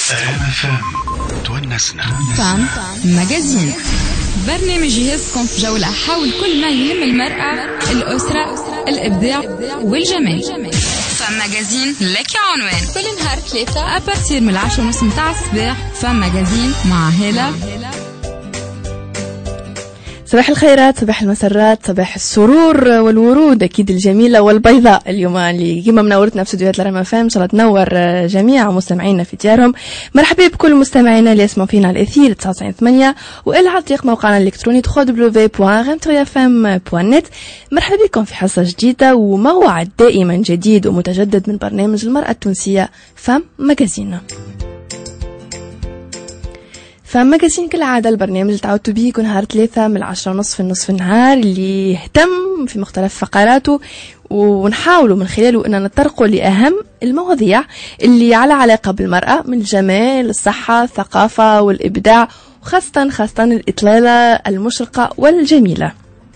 تونسنا فام ماجازين، برنامج يهزكم في جولة حول كل ما يهم المرأة، الأسرة، الإبداع والجمال. فام ماجازين لك عنوان كل نهار 3 أبارتير من 10:30 متاع الصباح. فام ماجازين مع هالة. صباح الخيرات، صباح المسرات، صباح السرور والورود أكيد الجميلة والبيضاء. اليوم اللي كيما منورتنا في استديوهات الرحمة فام إن شاء الله تنور جميع مستمعينا في ديارهم. مرحبا بكل مستمعينا اللي يسمعوا فينا على الأثير 99.8 وإلا عن طريق موقعنا الإلكتروني www.remtoyafm.net. مرحبا بكم في حصة جديدة وموعد دائما جديد ومتجدد من برنامج المرأة التونسية فام ماجازين. فماجازين كالعادة البرنامج اللي تعودتوا به يكون نهار 3 من 10:30 لنصف النهار، اللي يهتم في مختلف فقراته ونحاولوا من خلاله أننا نتطرقوا لأهم المواضيع اللي على علاقة بالمرأة، من الجمال، الصحة، الثقافة والإبداع، وخاصة الإطلالة المشرقة والجميلة.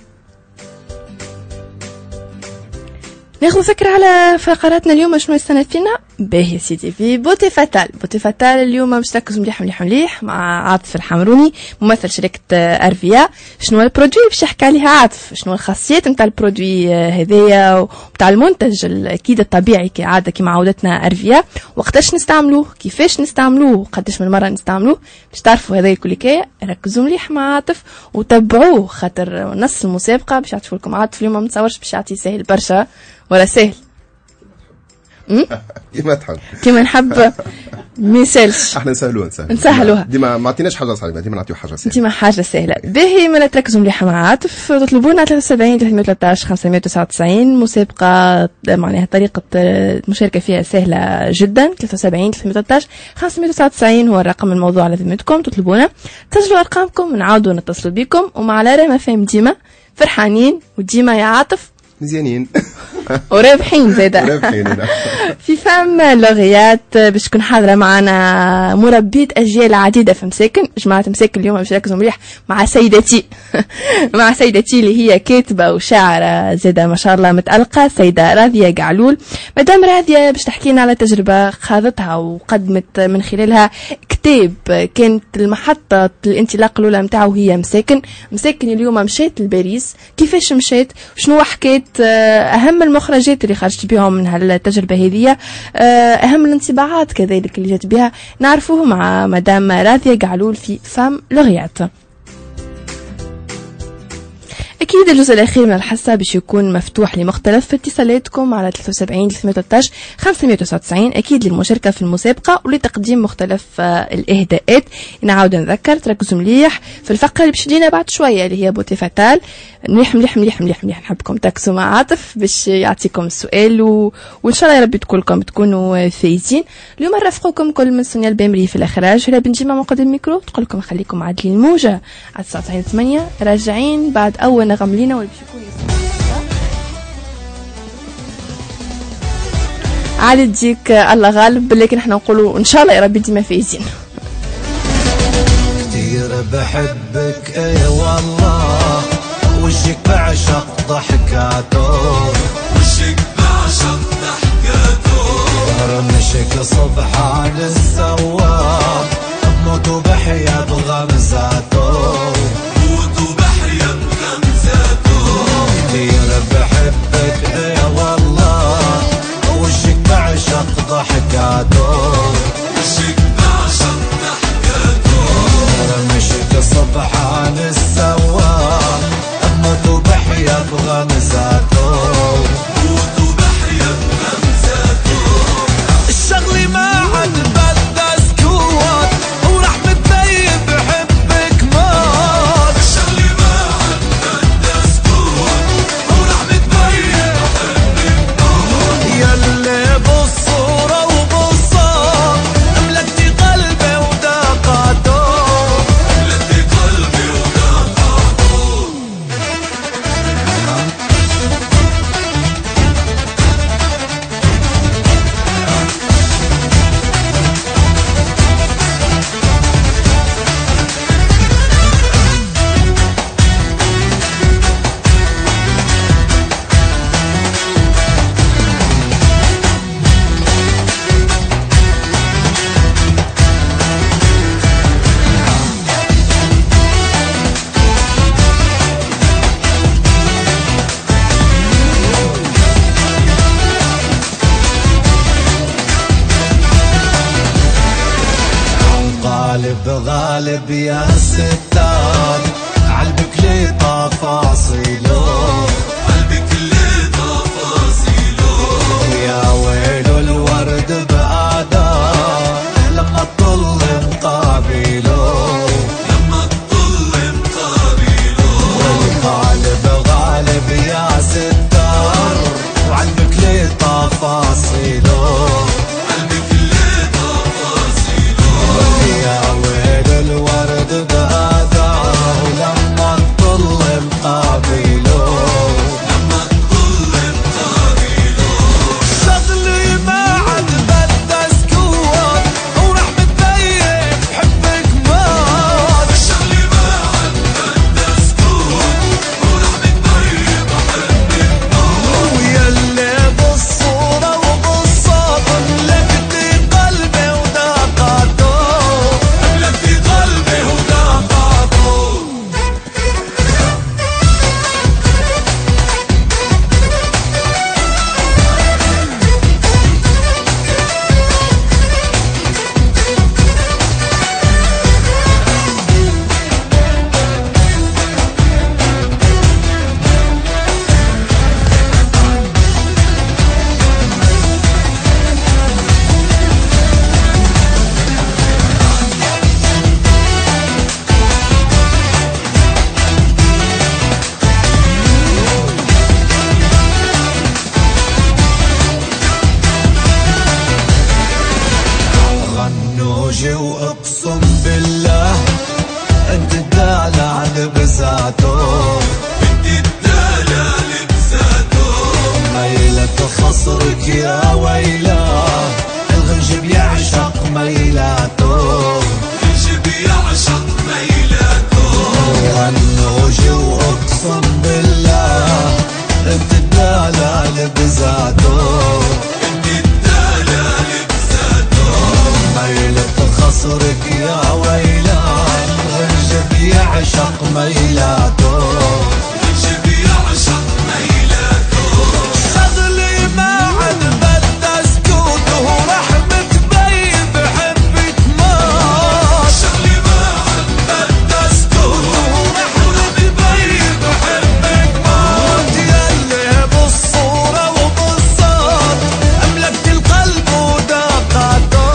ناخذ فكرة على فقراتنا اليوم شنو يستند فينا. باهي سيدي، في بوتي فاتال اليوم باش تركزوا مليح مع عاطف الحمروني ممثل شركة أرفيا. شنو البرودوي باش يحكي عليها عاطف، شنو الخاصيات نتاع البرودوي هذايا وتاع المنتج الاكيد الطبيعي كعادة كما عودتنا أرفيا، وقتاش نستعملوه، كيفاش نستعملوه، قداش من مرة نستعملوه. باش تعرفوا هذا الكل كي ركزوا مليح مع عاطف وتبعوه، خاطر نص المسابقة باش يعطيو لكم عاطف اليوم. ما نتصورش باش يعطي سهل برشا ولا سهل كيما نحب ميسالش. احنا نسهلوها ديما ما عطيناش حاجه صعيبه، ديما نعطيو حاجه سهله، ديما حاجه سهله. باهي ما تركزوا مليح مع عاطف، تطلبونا 73 313 599. مسابقه معناها طريقه المشاركه فيها سهله جدا. 73 313 599 هو الرقم الموضوع على ذمتكم. تطلبونا، تسجلوا ارقامكم ونعاودوا نتصلوا بكم. ومع الرحمة فهم ديما فرحانين وديما يا عاطف مزيانين ورابحين زادا. في فام لغيات باش تكون حاضره معنا مربيه اجيال عديده في مساكن. جماعه مساكن اليوم باش يركزوا مليح مع سيدتي مع سيدتي اللي هي كاتبه وشاعره زاده ما شاء الله متالقه، سيده راضيه قعلول. مدام راضيه باش تحكي لنا على تجربه خاضتها وقدمت من خلالها كتاب كانت المحطه الانطلاق الاولى نتاعو هي مساكن اليوم مشات لباريس. كيفاش مشات، شنو حكيت، اهم المخرجات اللي خرجت بهم من هالتجربه هذه، اهم الانطباعات كذلك اللي جات بها، نعرفوه مع مدام راضيه قعلول في فام لغيات. أكيد الجزء الأخير من الحصة باش يكون مفتوح لمختلف اتصالاتكم على 73 313 599 أكيد للمشاركة في المسابقة ولتقديم مختلف الإهداءات. نعاود نذكر، تركزوا مليح في الفقرة اللي باش تجينا بعد شوية اللي هي بوتي فاتال. مليح نحبكم تركزوا مع عاطف باش يعطيكم السؤال وإن شاء الله يا ربي تكونوا فايزين. اليوم نرافقكم كل من سونيا البامري في الإخراج. هلا بنجيما مقدم الميكرو تقول لكم خليكم عادلين الموجة على 99.8 راجعين بعد أول نغم لينا واللي باش يكون عادي تجيك الله غالب، لكن احنا نقولوا ان شاء الله يا ربي ديما فايزين. كتير بحبك يا والله، وشك بعشق ضحكاته، رمشك صبحان السوار، اموت وبحيا بغمزاته، كتير بحبك يا والله، وشك بعشق ضحكاته، رمشك صبحان السوار، اموت وبحيا بغمزاته، الشغل ما عاد بال غالب غالب يا ستار قلبك لي تفاصيله قلبك لي تفاصيله يا ويل الورد بأعداء لما تطل مقابله لما تطل مقابله غالب غالب يا ستار وقلبك لي تفاصيله قلبك لي تفاصيله يا ويل الورد بأعداء لما تطل مقابله لما تطل مقابله شغلي ما عاد بدي سكوت وراح متضايق بحبك موت شغلي ما عاد بدي سكوت وراح متضايق بحبك موت ويلي بالصورة وبالصوت ملكتي قلبي ودقاته ملكتي قلبي ودقاته غنوجي واقسم بالله انت الدلع بذاته انت الدلع بذاته ميلة خصرك يا ويلاه الغنج بيعشق ميلاته الغنج بيعشق ميلاته غنوجي واقسم بالله انت الدلع بذاته ميلة خصرك يا ويلاه الغنج بيعشق ميلاته الغنج بيعشق ميلاته شغلي ما عاد بدي سكوت وراح متبين بحبك موت شغلي ما عاد بدي سكوت وراح متبين بحبك موت يلي بالصورة وبالصوت أملكت القلب ودقاته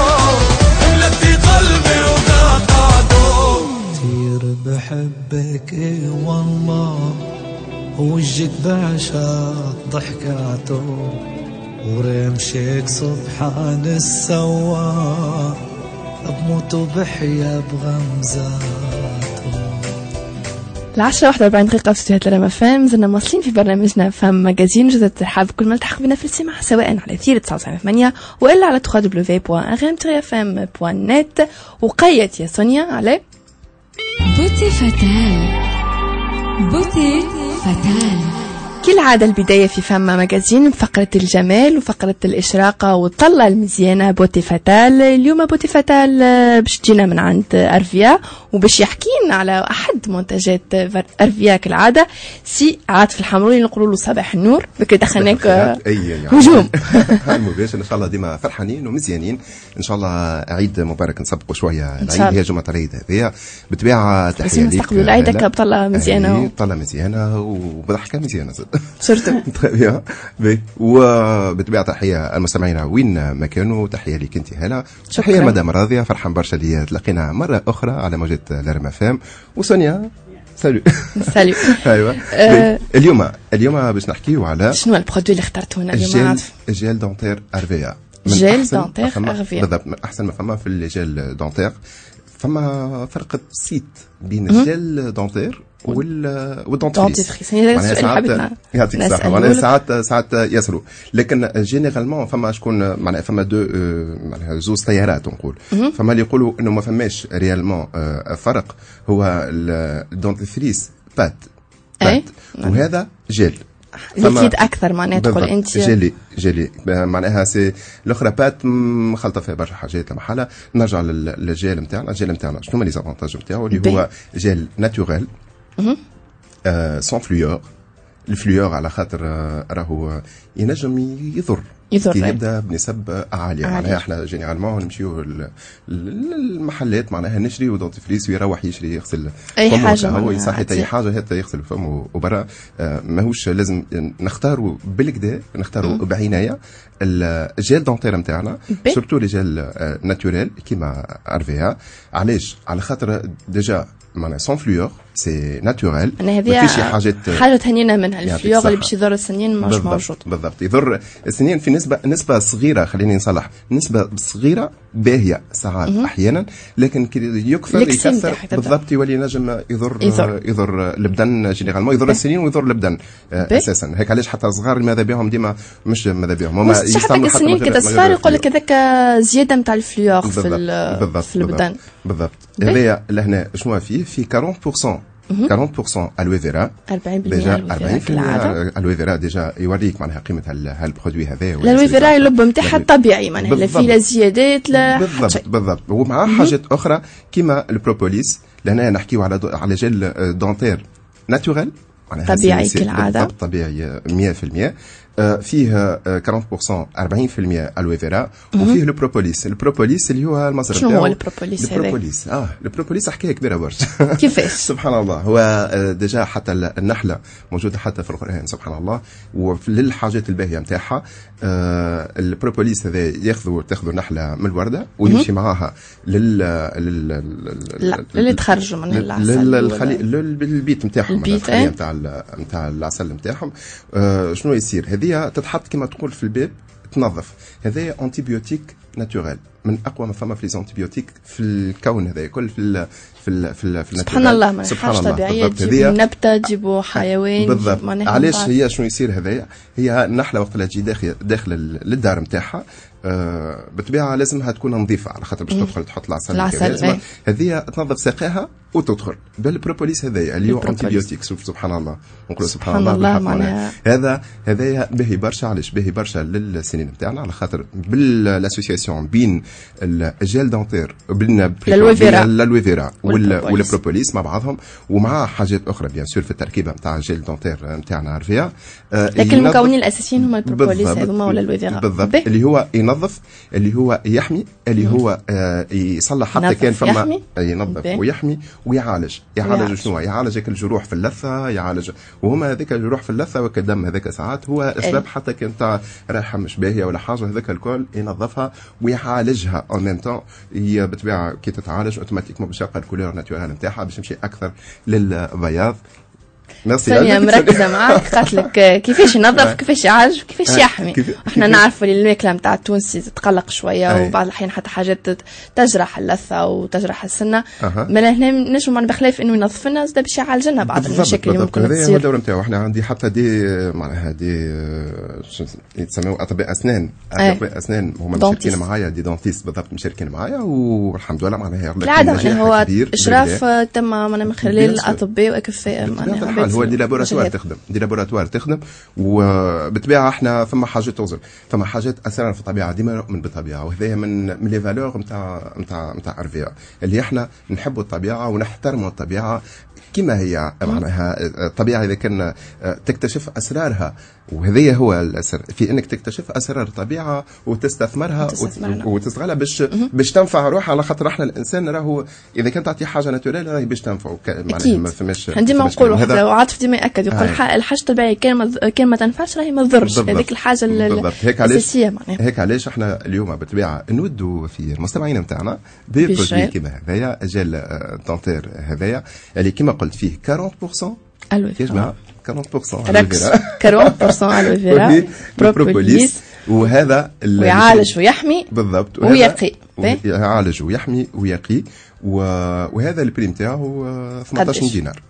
كتير بحبك اي والله وجهك بعشق ضحكاته ورمشك سبحان السواق بموت وبحيا بغمزاته 10:41 في استوديوهات لرما فام. زلنا مواصلين في برنامجنا فام ماجازين. جزء الترحاب بكل من التحق بنا في الاستماع سواء على أثير 99.8 وإلا على www.rm-fm.net. وقيت يا سونيا على بوتي فتال. بوتي فتال كالعادة البداية في فما ماجازين فقرة الجمال وفقرة الإشراقة والطلة المزيانة بوتي فتال. اليوم بوتي فتال باش تجينا من عند أرفيا وباش يحكينا على أحد منتجات أرفيا كالعادة سي عاطف الحمروني نقولوا له صباح النور بكري دخلناك هجوم مباشر. إن شاء الله ديما فرحانين ومزيانين إن شاء الله. عيد مبارك نسبقوا شوية العيد هي جمعة العيد هذه بتبيع تحية ليك نستقبلوا العيد بطلة مزيانة طلة مزيانة وبضحكة مزيانة صرتو وبتبيع تحية المستمعين وين ما كانوا. تحية لك انت هلا. تحية مدام راضية فرحان برشا اللي تلاقينا مرة أخرى على موجة لرما فام. وسونيا سالو سالو ايوه. اليوم باش نحكيو على شنو البرودوي اللي اخترتوه اليوم؟ الجيل دونتير أرفيا. جيل دونتير أرفيا بالضبط من أحسن ما فما في الجيل دونتير. فما فرق بسيط بين الجيل دونتير والدونتيفريس. يعطيك الصحة. معناها ساعات يسروا لكن جينيرالمون فما شكون معناها فما دو معناها زوز تيارات نقول. فما اللي يقولوا انه ما فماش ريالمون فرق. هو الدونتيفريس بات وهذا جيل ليكيد اكثر معناها تقول انت جيلي معناها سي الاخرى بات مخلطه فيها برشا حاجات لمحلها. نرجع للجيل نتاعنا. الجيل نتاعنا شنو هما لي زافونتاج نتاعو اللي هو جيل ناتوريل سون فلوور الفليور على خاطر راهو ينجم يضر يبدا بنسب عاليه. معناها احنا جينيرالمون نمشيو المحلات معناها نشري دونتيفريس ويروح يشري يغسل اي حاجه هو يصحي اي حاجه حتى يغسل فمه وبرا. ماهوش لازم نختاروا بالكدا نختاروا بعنايه الجيل دونتير نتاعنا سورتو لي جيل ناتوريل كيما ارفيها. علاش؟ على خاطر ديجا معناها سون فلوور سي ناتوريل ما فيش حاجه تهنينا منها. الفلوور اللي باش يضر السنين مش موجود بالضبط. يضر السنين في نسبه صغيره. خليني نصلح نسبه صغيره باهيه ساعات احيانا لكن يكثر بالضبط يولي نجم يضر البدن جينيرالمون يضر السنين ويضر البدن اساسا. هيك علاش حتى الصغار ماذا بهم ديما مش ماذا بهم هما يستعملوا حتى السنين كذا صغار يقول لك هذاك زياده نتاع الفلوور في البدن بالضبط. هذايا لهنا شنو في 40% الوي فيرا 40% الوي فيرا ديجا يوريك معناها قيمه هالبرودوي هذا. الوي فيرا اللب نتاعها طبيعي معناها لا في لا زيادات لا بالضبط. ومع حاجات اخرى كيما البروبوليس لهنا نحكيو على جيل دونتير ناتوريل طبيعي كالعاده طبيعي 100%. فيه 40% 40% الوي فيرا وفيه البروبوليس اللي هو المصدر نتاعو. شنو هو البروبوليس؟ البروبوليس حكايه كبيره برشا. كيفاش؟ سبحان الله. هو ديجا حتى النحله موجوده حتى في القران سبحان الله وللحاجات الباهيه نتاعها. البروبوليس هذا تاخذوا نحله من الورده ويمشي معاها اللي تخرجوا من العسل للبيت نتاعهم الخليه نتاع العسل نتاعهم. شنو يصير؟ هذه تتحط كما تقول في الباب تنظف. هذا انتيبيوتيك ناتوريل من اقوى ما فما في ليزانتيبيوتيك في الكون. هذا كل في سبحان الله ما حاجه طبيعيه تجيبوا نبته تجيبوا حيوان بالضبط. علاش هي شنو يصير؟ هي النحله وقت اللي تجي داخل للدار نتاعها بالطبيعه لازمها تكون نظيفه على خاطر باش تدخل تحط العسل. هذه تنظف ساقيها وتدخل. بالبروبوليس هذايا اللي هو انتيبيوتيك سبحان الله. نقول سبحان الله معناها هذايا باهي برشا. علاش باهي برشا للسنين نتاعنا؟ على خاطر بالاسوسياسيون بين الجيل دونتير بين الالوي فيرا والبروبوليس مع بعضهم ومع حاجات اخرى بيان سور في التركيبه نتاع الجيل دونتير نتاعنا عارفيها. لكن المكونين الاساسيين هما البروبوليس هذوما ولا الالوي فيرا بالضبط. اللي هو ينظف اللي هو يحمي اللي هو يصلح حتى كان فما ينظف ويحمي ويعالج. شنو يعالج هيك الجروح في اللثه يعالج وهما هذيك الجروح في اللثه وكدم هذاك ساعات هو اسباب حتى كان تاع رائحه مش باهيه ولا حاجه هذاك الكل ينظفها ويعالجها اون ميم طون. هي بالطبيعه كي تتعالج اوتوماتيكمون باش يلقى الكولور ناتورال نتاعها باش يمشي اكثر للبياض. ثانية مركزة معاك قالت لك كيفاش ينظف كيفاش يعالج كيفاش يحمي. احنا نعرفوا اللي الماكلة نتاع التونسي تتقلق شوية وبعض الأحيان حتى حاجات تجرح اللثة وتجرح السنة. ما هنا نجم معنا بخلاف انه ينظف لنا زاد باش يعالج لنا بعض المشاكل اللي ممكن تصير. هذا هو الدور نتاعو. احنا عندي حتى دي معناها دي يتسموا اطباء اسنان. اطباء اسنان هما مشاركين معايا دي دونتيست بالضبط مشاركين معايا والحمد لله معناها العادة هو اشراف تم من خلال الاطباء واكفاء معناها هو دي لابوراتوار تخدم وبالطبيعه احنا فما حاجات توصل فما حاجات اساسا في الطبيعه ديما نؤمن بالطبيعه وهذا من لي فالور نتاع ارفيا اللي احنا نحبوا الطبيعه ونحترموا الطبيعه كما هي. معناها الطبيعه اذا كان تكتشف اسرارها وهذا هو الاسر في انك تكتشف اسرار الطبيعه وتستثمرها وتستغلها باش تنفع روحها. على خاطر احنا الانسان راهو اذا كنت تعطيه حاجه ناتوريل راهي باش تنفعه. معناها ما فماش عندما نقولوا هذا وعاطف ديما ياكد يقول الحاجه الطبيعيه كان ما تنفعش راهي ما تضرش. هذيك الحاجه الاساسيه معناها. هيك علاش احنا اليوم بالطبيعه نودوا في المستمعين نتاعنا ببرودوي كيما هذايا جيل دونتير هذايا اللي كما قلت فيه 40% الوي فيرا 40% الوي فيرا 40% الوي فيرا بروبوليس وهذا ويعالج ويحمي بالضبط ويقي يعالج ويحمي ويقي وهذا البري نتاعو 18 دينار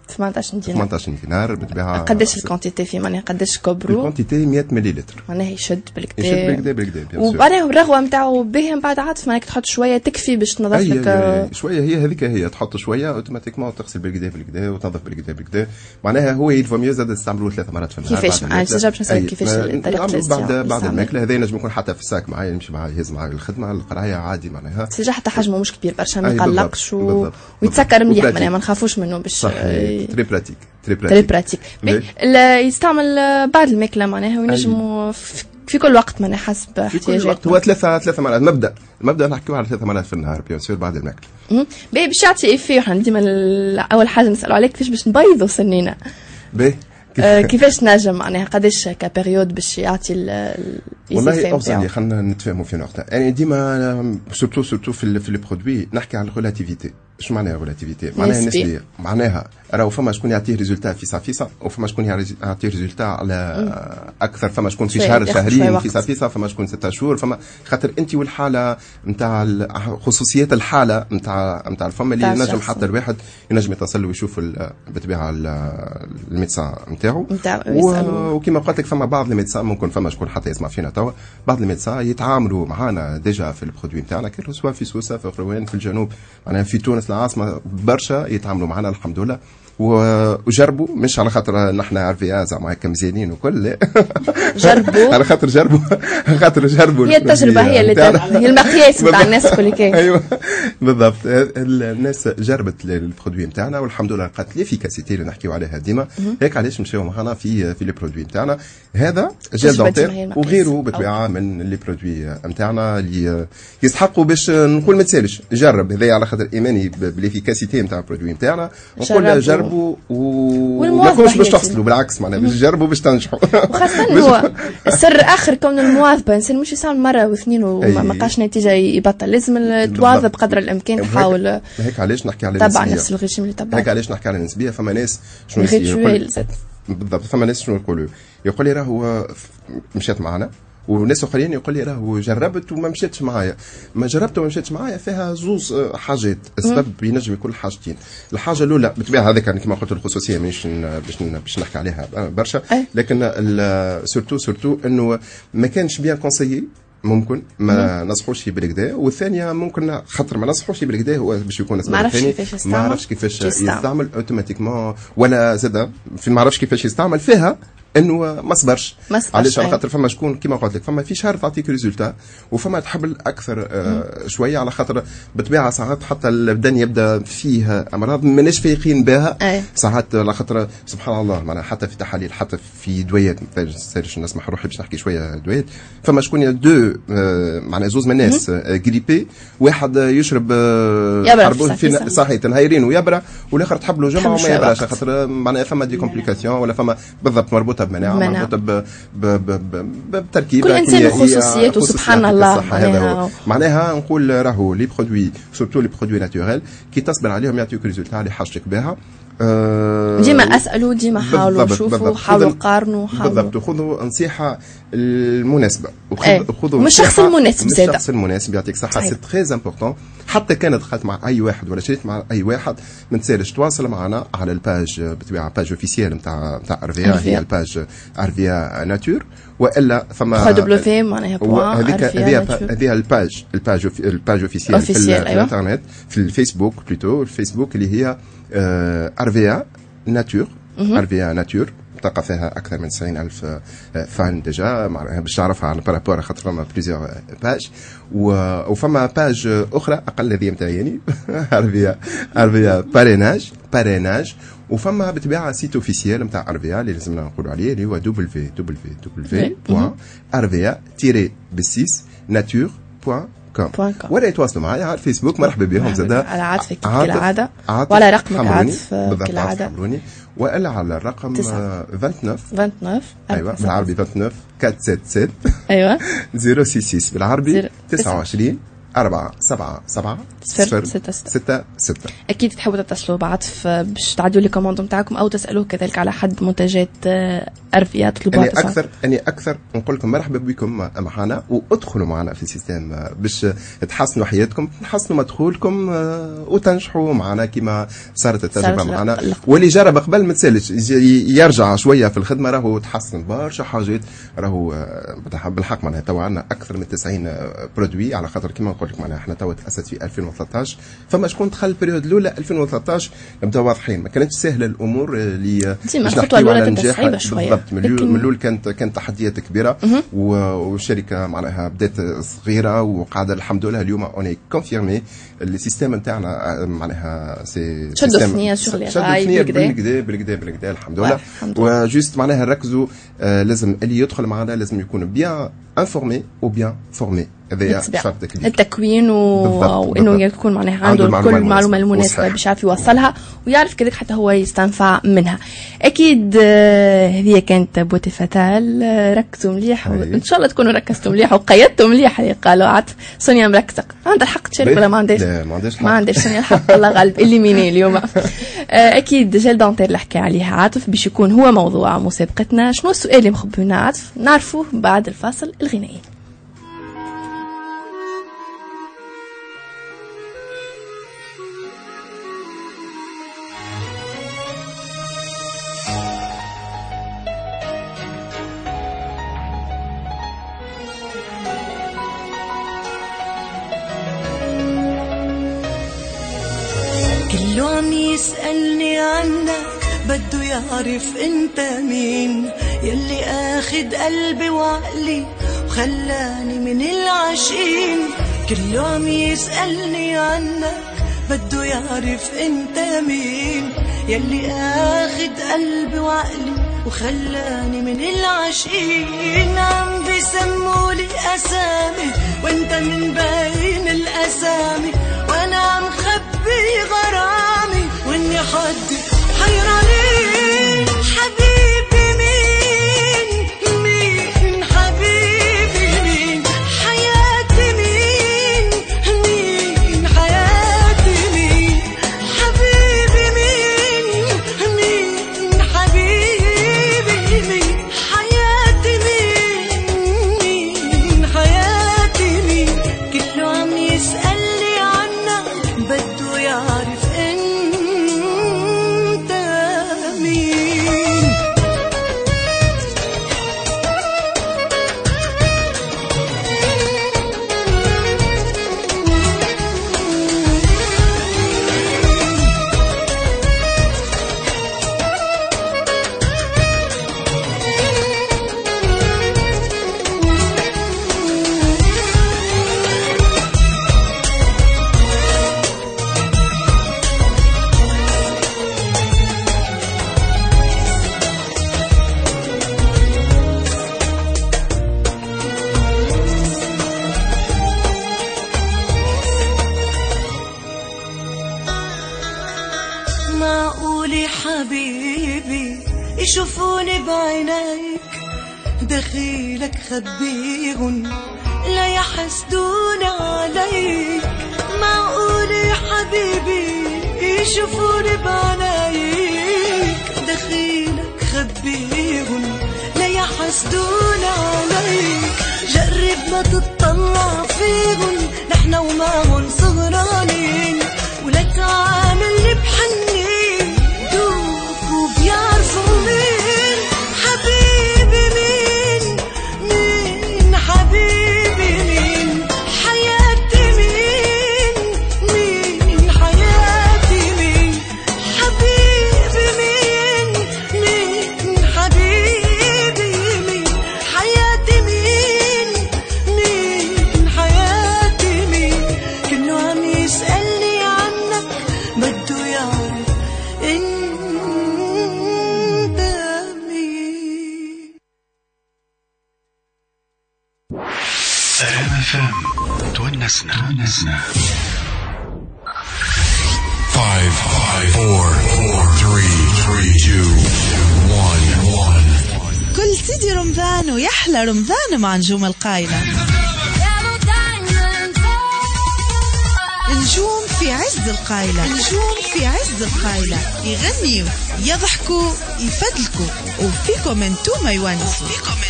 18 دينار بالطبيعه. قداش الكونتيتي في معناها قداش كبرو؟ الكونتيتي 100 مليلتر معناها يشد بالكدا وبعدين الرغوه نتاعو باهيه من بعد عاطف معناها تحط شويه تكفي باش تنظف لك شويه. هي هذيك هي تحط شويه اوتوماتيكمون تغسل بالكدا وتنظف بالكدا. معناها هو يلفو ميو زاد تستعملوه 3 مرات في النهار. كيفاش معايا باش نسالك كيفاش طريقه بعد الماكله هذا نجم يكون حتى في الساك معايا يمشي معايا يهز معايا الخدمه القرايه عادي معناها سيجا حتى حجمه مش كبير برشا ما يقلقش ويتسكر مليح معناها ما نخافوش منه باش تري براتيك تري براتيك يستعمل بعض الماكله معناها وينجموا في كل وقت معناها حسب احتياجاته. هو ثلاثة مرات المبدا نحكيو على 3 مرات في النهار بيان سور بعد الماكله. باش يعطي ايفي احنا ديما اول حاجه نسالوا عليك كيفاش باش نبيضوا سنينا. كيفاش نجم معناها قداش كبيريود باش يعطي والله اوصل خلينا نتفاهموا في نقطه يعني ديما سورتو في لي برودوي نحكي على الريلاتيفيتي. شو معناها ريلاتيفيتي؟ معناها النسبيه. معناها راهو فما شكون يعطيه ريزولتا فيسا وفما شكون يعطيه ريزولتا على اكثر. فما شكون في شهرين فيسا فما شكون 6 شهور. فما خاطر انت والحاله نتاع خصوصيه الحاله نتاع الفم اللي ينجم حتى الواحد ينجم يتصل ويشوف بالطبيعه الميدسان نتاعو. وكما قلت لك فما بعض الميدسان ممكن فما شكون حتى يسمع فينا توا بعض الميدسان يتعاملوا معنا ديجا في البرودوي نتاعنا كي سواء في سويسرا في روان في الجنوب معناها في تونس العاصمه برشا يتعاملوا معنا الحمد لله وجربوا مش على خاطر نحن عارفين زعما هكا مزيانين وكل جربوا على خاطر جربوا هي التجربه هي اللي هي المقياس نتاع الناس كل كاين. ايوه بالضبط الناس جربت البرودوي نتاعنا والحمد لله لقات ليفيكاسيتي اللي نحكيو عليها ديما. هيك علاش مشاو معنا في لي برودوي نتاعنا هذا جيل دونتير وغيره بطبيعه من لي برودوي نتاعنا اللي يستحقوا باش نقول ما تسالش جرب. هذا على خاطر ايماني بالافيكاسيتي نتاع البرودوي نتاعنا نقول جربوا وما تكونوش باش تحصلوا بالعكس معناها باش تجربوا باش تنجحوا. وخاصه هو السر اخر كون المواظبه الانسان مش يساوي مره واثنين وما لقاش نتيجه يبطل. لازم تواظب قدر الامكان تحاول. هيك علاش نحكي على النسبيه. طبعا نفس الريجيم اللي تبع. هيك علاش نحكي على النسبيه. فما ناس شنو يقول بالضبط. فما ناس شنو يقول لي راهو مشات معنا وناس اخرين يقول لي راهو جربت وما مشيتش معايا. ما جربت وما مشيتش معايا فيها زوز حاجات. السبب ينجم يكون حاجتين. الحاجه الاولى بالطبيعه هذاك كما قلت الخصوصيه مش باش نحكي عليها برشا لكن سورتو انه ما كانش بيان كونسيي ممكن ما نصحوش بالكدا. والثانيه ممكن خاطر ما نصحوش بالكدا هو باش يكون السبب الثاني ما عرفش كيفاش يستعمل اوتوماتيكمون ولا زاد في ما عرفش كيفاش يستعمل فيها انه ما صبرش علاش على خاطر فما شكون كيما قلت لك فما في شهر تعطيك ريزولتا وفما تحب اكثر شويه على خاطر بالطبيعه ساعات حتى البدن يبدا فيه امراض ماناش فايقين بها ساعات على خاطر سبحان الله معناها حتى في تحاليل حتى في دوايات ما نسالش نسمح روحي باش نحكي شويه دوايات. فما شكون دو معناها زوز من الناس غريبي واحد يشرب يبرا صحيح تنهيرين ويبرا والاخر تحب له جمعه وما يبراش خاطر معناها فما دي كومبليكاسيون ولا فما بالضبط مربوطه بمناعه مربوطه بتركيبه كل انسان وخصوصياته سبحان الله. معناها نقول راهو لي برودوي سورتو لي برودوي ناتوريل كي تصبر عليهم يعطيوك ريزولتا اللي حاجتك بها. ديما اسالوا ديما حاولوا شوفوا حاولوا قارنوا بالضبط خذوا نصيحه المناسبه وخذوا مش الشخص المناسب زاد الشخص المناسب يعطيك صحه. سي تري امبورطون حتى كانت دخلت مع اي واحد ولا شريت مع اي واحد ما تنساش تواصل معنا على الباج بطبيعه باج اوفيسيال نتاع ارفيا هي الباج ارفيا ناتور والا فما دبليو معناها هذه الباج اوفيسيال في الانترنت في الفيسبوك بلوتو الفيسبوك اللي هي ارفيا ناتور ارفيا ناتور تلقى فيها اكثر من 90,000 فان ديجا باش تعرفها على بارابور خاطر فما بليزيور باج وفما باج اخرى اقل هذه نتاعي يعني ارفيا باريناج وفما بطبيعه سيت اوفيسيال نتاع ارفيا اللي لازمنا نقولوا عليه اللي هو www.arvia-nature.com ولا يتواصلوا معي على الفيسبوك مرحبا بهم زاد على عاطفك كالعاده ولا رقمك عاطف كالعاده والا على الرقم 29 ايوه بالعربي 29 477 ايوه 066 بالعربي 29 477 اكيد تحبوا تتصلوا بعطف باش تعدوا لي كوموند نتاعكم او تسالوه كذلك على حد منتجات ارفيا تطلبوها. اني اكثر نقول لكم مرحبا بكم معنا وادخلوا معنا في السيستم باش تحسنوا حياتكم تحسنوا مدخولكم وتنجحوا معنا كما صارت التجربه معنا. واللي جرب قبل ما تسالش يرجع شويه في الخدمه راهو تحسن برشا حاجات راهو بالحق معناها تو عندنا اكثر من 90 برودوي على خاطر كما نقول لك معناها احنا توا تاسست في 2013 فما شكون دخل البريود الاولى 2013 نبدا واضحين ما كانتش سهله الامور اللي الخطوه الاولى كانت صعيبه شويه بالضبط من الاول كانت تحديات كبيره والشركه معناها بدات صغيره وقاعده الحمد لله اليوم اوني كونفيرمي السيستم نتاعنا معناها سي شدوا ثنيه بالكدا الحمد لله وجوست معناها نركزوا لازم اللي يدخل معنا لازم يكون بيان انفورمي او بيان فورمي هذا شرط تكليف التكوين وانه يكون معناها عنده كل المعلومه المناسبه باش يعرف يوصلها ويعرف كذلك حتى هو يستنفع منها. اكيد هذه كانت بوتي فتال. ركزوا مليح وان شاء الله تكونوا ركزتوا مليح وقيدتوا مليح اللي قالوا عطف. سونيا مركزه عندها الحق تشارك ولا ما عندهاش؟ ما عندهاش سونيا الحق. الله غالب اللي ميني اليوم. اكيد جيل دونتير اللي حكى عليها عاطف باش يكون هو موضوع مسابقتنا. شنو السؤال اللي مخبينا عاطف؟ نعرفوه بعد الفاصل الغنائي. كله عم يسألني عنك بده يعرف انت مين يلي اخد قلبي وعقلي وخلاني من العاشقين. كله عم يسألني عنك بده يعرف انت مين يلي اخد قلبي وعقلي وخلاني من العاشقين. عم بيسمولي اسامي وانت من بين الاسامي وانا عم خبي غرامي واني حدي حيرانين. حبيبي مين مين حبيبي مين حياتي مين مين حياتي مين حبيبي مين مين حبيبي مين حياتي مين مين حياتي مين. كله عم يسألني عنك بده يعرف انت مين. معقولي حبيبي يشوفوني بعينيك دخيلك خبيهم لا يحسدون عليك. معقولي حبيبي يشوفوني بعينيك دخيلك خبيهم لا يحسدون عليك. جرب ما تطلع فيهم نحن ومعهم صغرانين ولا تعاملني بحنين دوب وبيعرفوا مين حبيبي مين مين حبيبي مين حياتي مين مين حياتي مين حبيبي مين مين حبيبي مين حياتي مين مين حياتي مين. كله عم يسألني عنك بده يعرف انت مين. FM تونسنا 5 4 3 2 1. كل سيدي رمضان ويحلى رمضان مع نجوم القايلة. نجوم في عز القايلة نجوم في عز القايلة يغنيوا يضحكوا يفدلكوا وفيكم انتوما يونسوا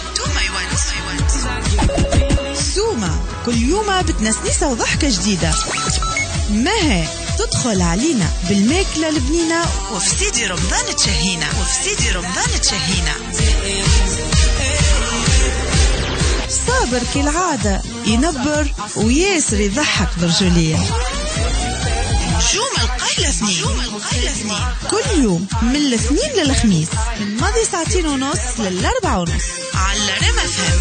سوما كل يوم بتنسنيسة وضحكة جديدة. مها تدخل علينا بالماكلة البنينة وفي سيدي رمضان تشهينا صابر كالعادة ينبر وياسر يضحك برجولية. نجوم القايلة اثنين كل يوم من الاثنين للخميس من ماضي 2:30 ل4:30 على ريم اف ام.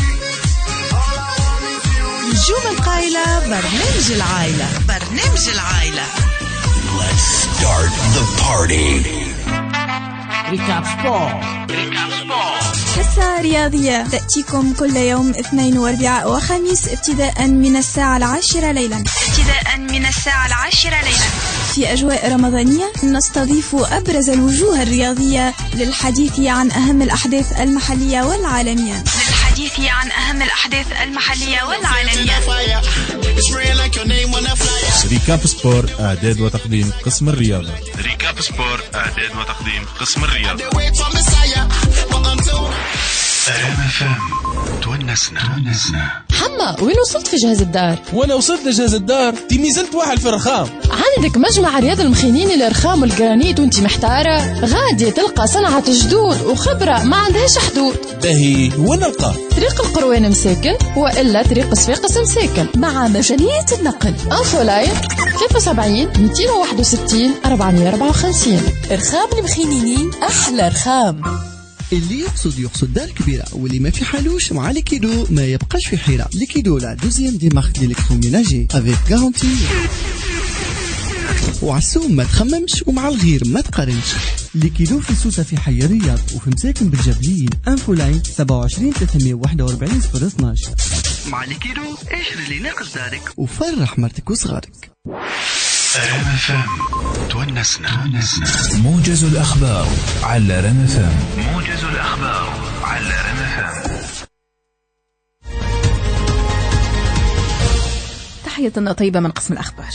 نجوم القايلة برنامج العائلة. Let's start the party. ريكاب سبورت. حصة رياضية تأتيكم كل يوم اثنين واربعاء وخميس ابتداء من الساعة 10 ليلا. في أجواء رمضانية نستضيف أبرز الوجوه الرياضية للحديث عن أهم الأحداث المحلية والعالمية. ريكاب سبور إعداد وتقديم قسم الرياضة. تونسنا. حما وين وصلت في جهاز الدار؟ وانا وصلت لجهاز الدار تيمي زلت واحد في الرخام. عندك مجمع رياض المخينين الرخام والجرانيت وانتي محتارة؟ غادي تلقى صنعة جدود وخبرة ما عندهاش حدود. باهي وين نلقى؟ طريق القروان مساكن والا طريق صفاقس مساكن مع مجانية النقل. انفولاين 73 261 454. رخام المخينين احلى رخام. اللي يقصد دار كبيرة واللي ما في حالوش مع ليكيدو ما يبقاش في حيرة. ليكيدو لا دوزيام دي مارك ديليكتروميناجي افيك غارانتي وعسوم ما تخممش ومع الغير ما تقارنش. ليكيدو في سوسة في حي الرياض وفي مساكن بالجبلين. انفولاين 27 341 012. مع ليكيدو اشري اللي ناقص دارك وفرح مرتك وصغارك. RMFM تونسنا. موجز الأخبار على RMFM. تحية طيبة من قسم الأخبار.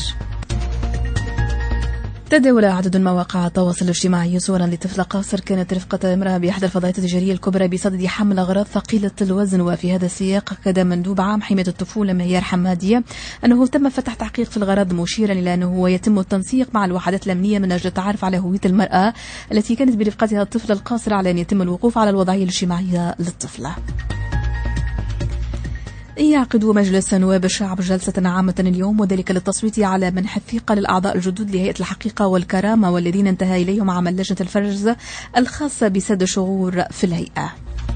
تداول عدد من مواقع التواصل الاجتماعي صورا لطفلة قاصر كانت رفقة امرأة بإحدى الفضائيات التجارية الكبرى بصدد حمل أغراض ثقيلة الوزن. وفي هذا السياق أكد مندوب عام حماية الطفولة مهيار حمادية أنه تم فتح تحقيق في الغرض، مشيرا إلى أنه يتم التنسيق مع الوحدات الأمنية من أجل التعرف على هوية المرأة التي كانت برفقتها الطفلة القاصرة، على أن يتم الوقوف على الوضعية الاجتماعية للطفلة. يعقد مجلس نواب الشعب جلسة عامة اليوم، وذلك للتصويت على منح الثقة للأعضاء الجدد لهيئة الحقيقة والكرامة والذين انتهى إليهم عمل لجنة الفرز الخاصة بسد شغور في الهيئة.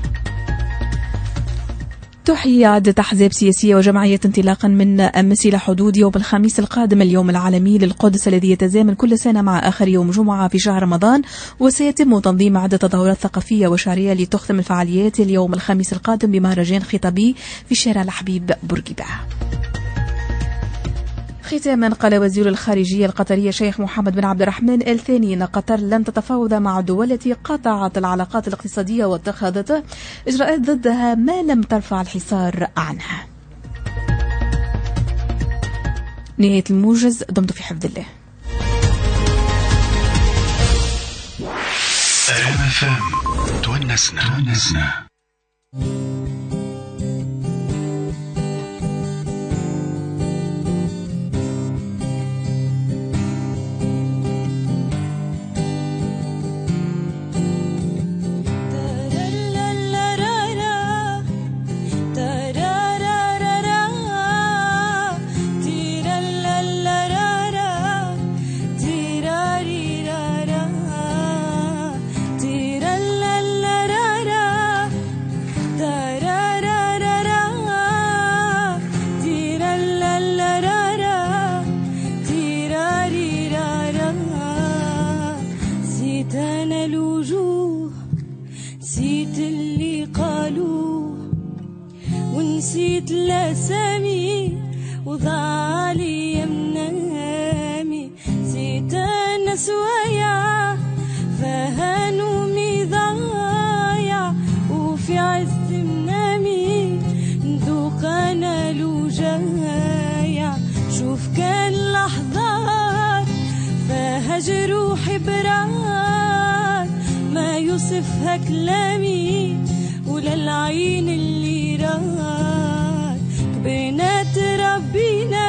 تحيي عدة أحزاب سياسية وجمعيات انطلاقا من مسيلة حدود يوم الخميس القادم اليوم العالمي للقدس الذي يتزامن كل سنة مع آخر يوم جمعة في شهر رمضان، وسيتم تنظيم عدة تظاهرات ثقافية وشعرية لتختم الفعاليات اليوم الخميس القادم بمهرجان خطابي في شارع الحبيب بورقيبة. ختاما، قال وزير الخارجية القطرية شيخ محمد بن عبد الرحمن آل ثاني أن قطر لن تتفاوض مع الدول التي قطعت العلاقات الاقتصادية واتخذت إجراءات ضدها ما لم ترفع الحصار عنها. نهاية الموجز، دمت في حفظ الله. تونسنا. نسيت الأسامي وضالي يمنامي، نسيت الناس ويا فهنومي ضايع، وفي عز منامي ندوق أنا لوجايع. شوف كان لحظات فيها جروحي براد، ما يوصفها كلامي ولا العين اللي راد. كبرنا تربينا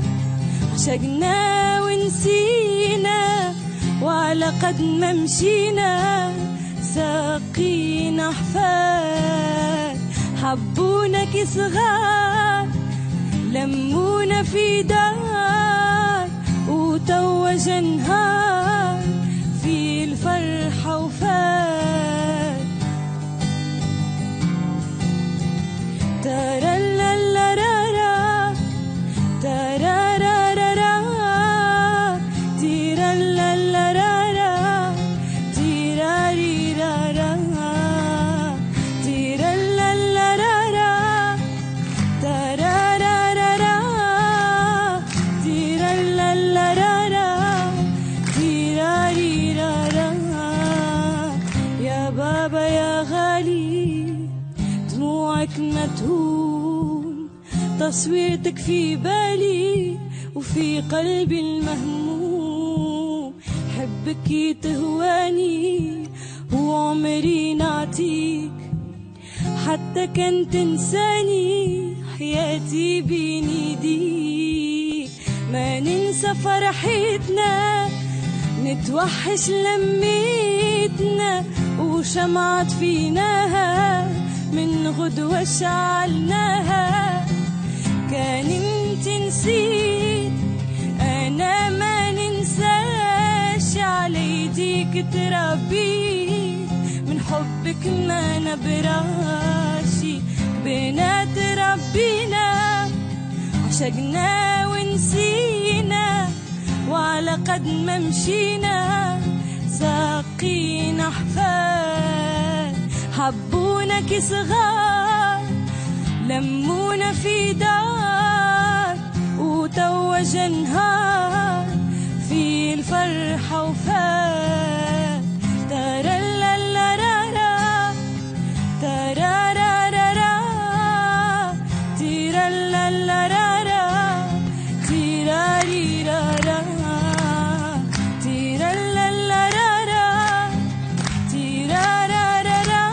عشقنا ونسينا، وعلى قد ما مشينا ساقينا حفاد، حبونك صغار لمونا في دار وتوج نهار في الفرحة وفات ترى لا رارا ترى رارا تيرا لا رارا تيرا ري رارا تيرا لا رارا ترى رارا تيرا لا رارا تيرا ري رارا يا بابا يا غالي دموعك متهون تصويرتك في بالي وفي قلبي المهموم حبك يتهواني وعمري نعطيك حتى كان تنساني حياتي بين ايديك ما ننسى فرحتنا نتوحش لميتنا وشمعت فيناها من غدوة شعلناها كان انت نسيت انا ما ننساش على يديك تربيت من حبك ما نبراشي بنات ربينا عشقنا ونسينا وعلى قد ما مشينا ساقينا حفال حبونك صغار لمونا في دار وتوج نهار في الفرحة وفات ترى لا رارا ترى رارا تيرا لا رارا تيرا ري رارا تيرا لا رارا تيرا رارا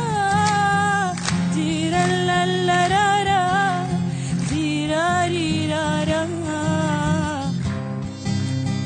تيرا لا رارا تيرا ري رارا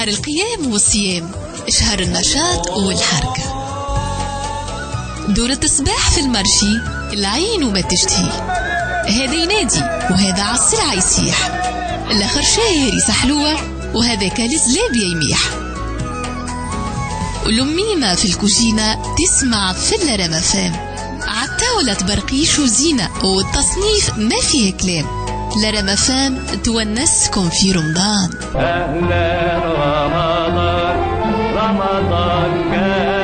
شهر القيام والصيام، شهر النشاط والحركة. دورة الصباح في المرشي العين وما تشتهي، هذا ينادي وهذا عالسرعة يسيح، الآخر شاهر يسحلوه وهذا كالز لابيا يميح. والأميمة في الكوجينة تسمع في الرما فام، عالطاولة تبرقيش وزينة والتصنيف ما فيه كلام. لرما فام تونسكم في رمضان. أهلا رمضان رمضان كان.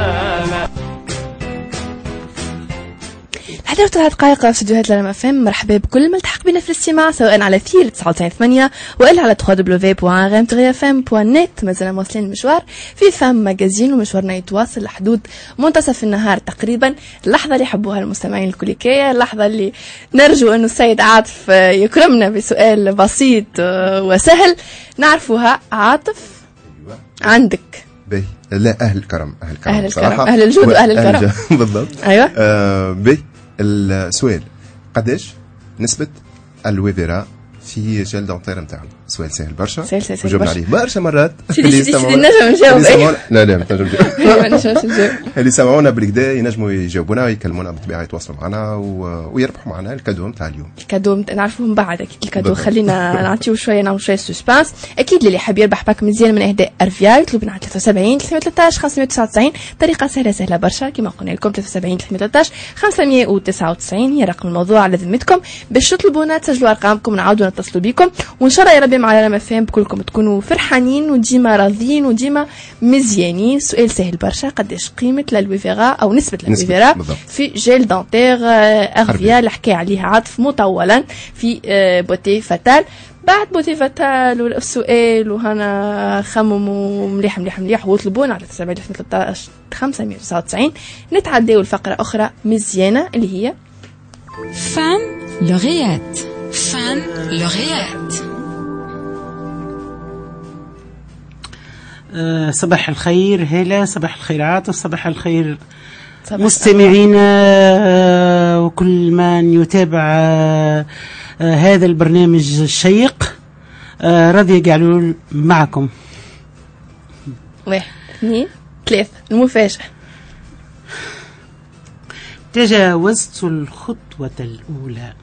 11 دقائق في استديوهات لرما فام. مرحبا بكل ملتحق بنا في الاستماع، سواء على ثير 99.8 والا على www.rmtgfm.net. مازلنا مواصلين المشوار في فام ماجازين، ومشوارنا يتواصل لحدود منتصف النهار تقريبا. اللحظه اللي يحبوها المستمعين الكليكيه، اللحظه اللي نرجو انه السيد عاطف يكرمنا بسؤال بسيط وسهل نعرفوها. عاطف عندك؟ باهي. لا، اهل الكرم، اهل الكرم، اهل الجود واهل الكرم بالضبط. ايوه. باهي. السؤال: قداش نسبة الويفيرا في جل دونتير نتاعنا؟ سؤال سهل برشا، وجاوبنا عليه برشا مرات. اللي نجم نجاوب. لا ما تنجم تجاوب. اللي سمعونا بالكدا ينجموا يجاوبونا ويكلمونا بالطبيعه، يتواصلوا معنا ويربحوا معنا الكادو نتاع اليوم. الكادو نعرفوه من بعد اكيد. الكادو خلينا نعطيو شويه، نعملوا شويه سسبانس. اكيد اللي حاب يربح باك مزيان من اهداء ارفيا يطلبنا على 73 313 599. طريقه سهله برشا كما قلنا لكم. 73 313 599 هي رقم الموضوع على ذمتكم باش تطلبونا، تسجلوا ارقامكم ونعاودوا نتصلوا بكم، وان شاء الله يا ربي مع رما فام بكلكم تكونوا فرحانين وديما راضيين وديما مزيانين. سؤال سهل برشا: قداش قيمه للويفيرا او نسبه للويفيرا في جيل دونتير ارفيا اللي حكى عليها عاطف مطولا في بوتي فاتال؟ بعد بوتي فاتال والسؤال وهنا خمموا مليح مليح مليح واطلبونا على 713 599. نتعداو الفقره اخرى مزيانه اللي هي فام لوغيات. فام لوغيات. صباح الخير هلا، صباح الخير عاطف، صباح الخير مستمعينا وكل من يتابع هذا البرنامج الشيق. راضية قالوا معكم. 1 2 3 المفاجأة. تجاوزت الخطوة الأولى.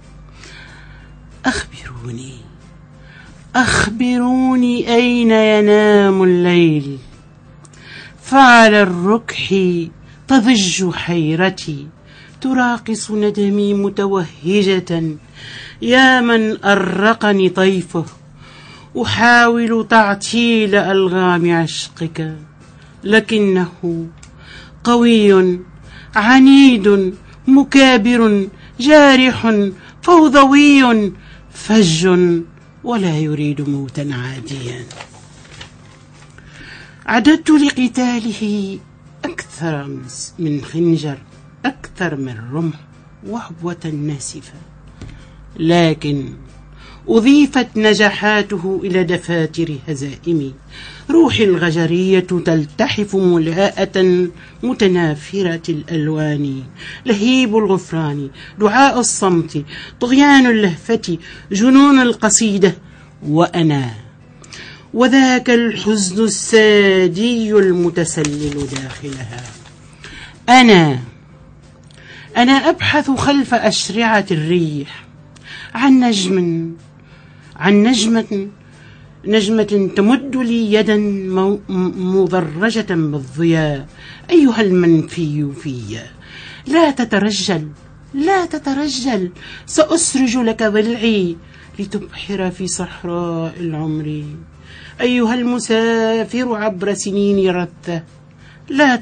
أخبروني أين ينام الليل؟ فعلى الركح تضج حيرتي، تراقص ندمي متوهجة. يا من أرقني طيفه، أحاول تعطيل ألغام عشقك، لكنه قوي عنيد مكابر جارح فوضوي فج ولا يريد موتا عاديا. عددت لقتاله أكثر من خنجر، أكثر من رمح وحبوة ناسفة، لكن أضيفت نجاحاته إلى دفاتر هزائمي. روحي الغجرية تلتحف ملاءة متنافرة الألوان، لهيب الغفران، دعاء الصمت، طغيان اللهفة، جنون القصيدة، وأنا وذاك الحزن السادي المتسلل داخلها. أنا أبحث خلف أشرعة الريح عن نجمة تمد لي يدا مضرجة بالضياء. أيها المنفي في، لا تترجل، سأسرج لك ضلعي لتبحر في صحراء العمر. أيها المسافر عبر سنين رثة، لا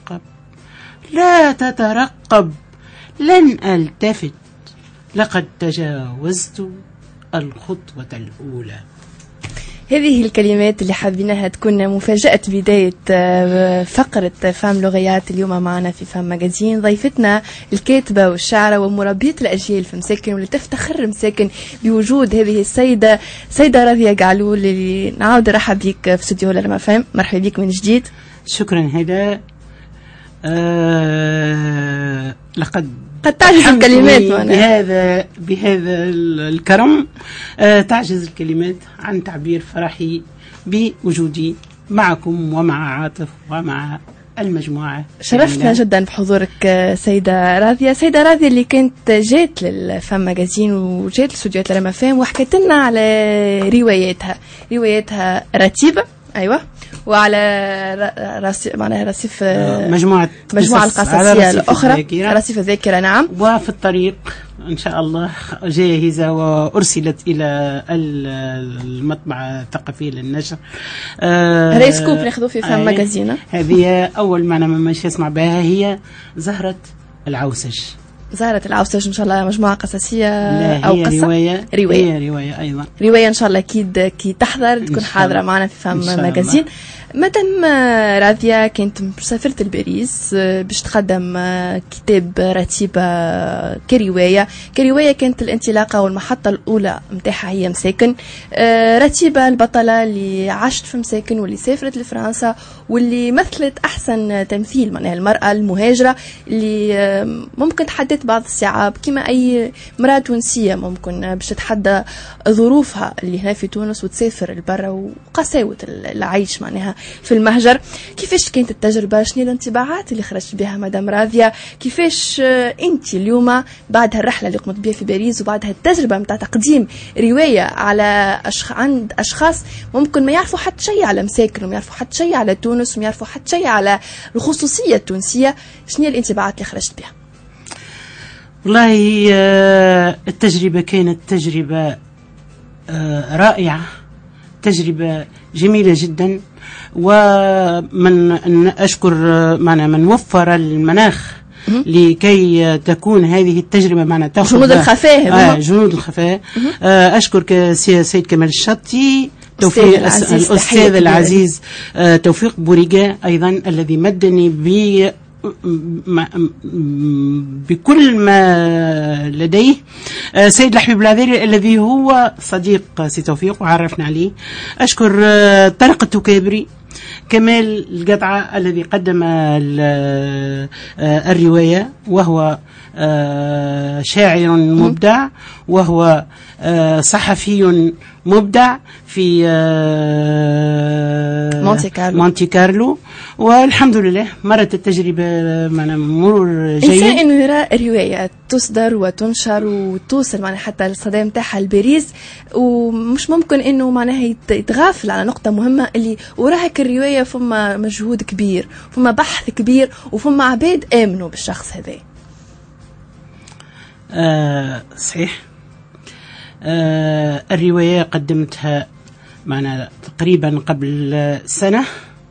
تترقب، لن ألتفت، لقد تجاوزت الخطوة الأولى. هذه الكلمات اللي حابينها تكون مفاجأة بداية فقرة فام لغيات اليوم. معنا في فام ماجازين ضيفتنا الكاتبة والشاعرة ومربية الأجيال في مساكن، واللي تفتخر مساكن بوجود هذه السيدة راضية قعلول، اللي نعاود نرحب بك في استوديو لرما فام. مرحبا بك من جديد. شكرا. هذا لقد تعجز الكلمات بهذا الكرم. تعجز الكلمات عن تعبير فرحي بوجودي معكم ومع عاطف ومع المجموعة. شرفتنا جدا بحضورك سيدة راضية. سيدة راضية اللي كانت جات للفم ماجازين وجات لاستوديوهات لرما فام وحكت لنا على رواياتها رتيبة، أيوة، وعلى معناها رصيف مجموعة القصصية الأخرى رصيف الذاكرة. نعم، وفي الطريق إن شاء الله جاهزة وأرسلت إلى المطبعة الثقافية للنشر. هذا سكوب ناخذوه في فم ماجازين. هذه أول معنى مش يسمع بها هي زهرة العوسج. زهرة العوسج إن شاء الله مجموعة قصصية أو قصة؟ رواية أيضا رواية إن شاء الله أكيد كي تحضر تكون حاضرة معنا في فم ماجازين. مادام راضية كانت سافرت لباريس باش تقدم كتاب رتيبة كرواية كانت الانطلاقة والمحطة الأولى متاعها هي مساكن. رتيبة البطلة اللي عاشت في مساكن واللي سافرت لفرنسا واللي مثلت أحسن تمثيل، معناها المرأة المهاجرة اللي ممكن تحدث بعض الصعاب كما أي مرأة تونسية ممكن باش تتحدى ظروفها اللي هنا في تونس وتسافر لبرا وقساوة العيش معناها في المهجر. كيفاش كانت التجربة؟ شنو الانطباعات اللي خرجت بها مدام راضية؟ كيفاش انت اليوم بعد هالرحلة اللي قمت بها في باريس وبعد هالتجربة متاع تقديم رواية على عند أشخاص ممكن ما يعرفوا حتى شيء على مساكن وما يعرفوا حتى شيء على تونس وما يعرفوا حتى شيء على الخصوصية التونسية، شنو الانطباعات اللي خرجت بها؟ والله التجربة كانت تجربة رائعة، تجربة جميلة جدا، ومن أشكر معنا من وفر المناخ لكي تكون هذه التجربة معنا تأخذ جنود الخفاء. جنود الخفاء. أشكر سيد كمال الشطي، الأستاذ العزيز توفيق بوريجا أيضا الذي مدني بكل ما لديه. سيد لحبيب العذيري الذي هو صديق سي توفيق وعرفنا عليه. أشكر طارق التكابري، كمال القطعة الذي قدم الرواية وهو شاعر مبدع وهو صحفي مبدع في مونتي كارلو. والحمد لله مرت التجربة معنا مرور جيد. إنسان إنه يرى رواية تصدر وتنشر وتوصل معنا حتى الصدى متاعها لباريس، ومش ممكن إنه معناها يتغافل على نقطة مهمة اللي وراها الرواية فما مجهود كبير، فما بحث كبير، وفما عباد آمنوا بالشخص هذا. صحيح. الرواية قدمتها معنا تقريبا قبل سنة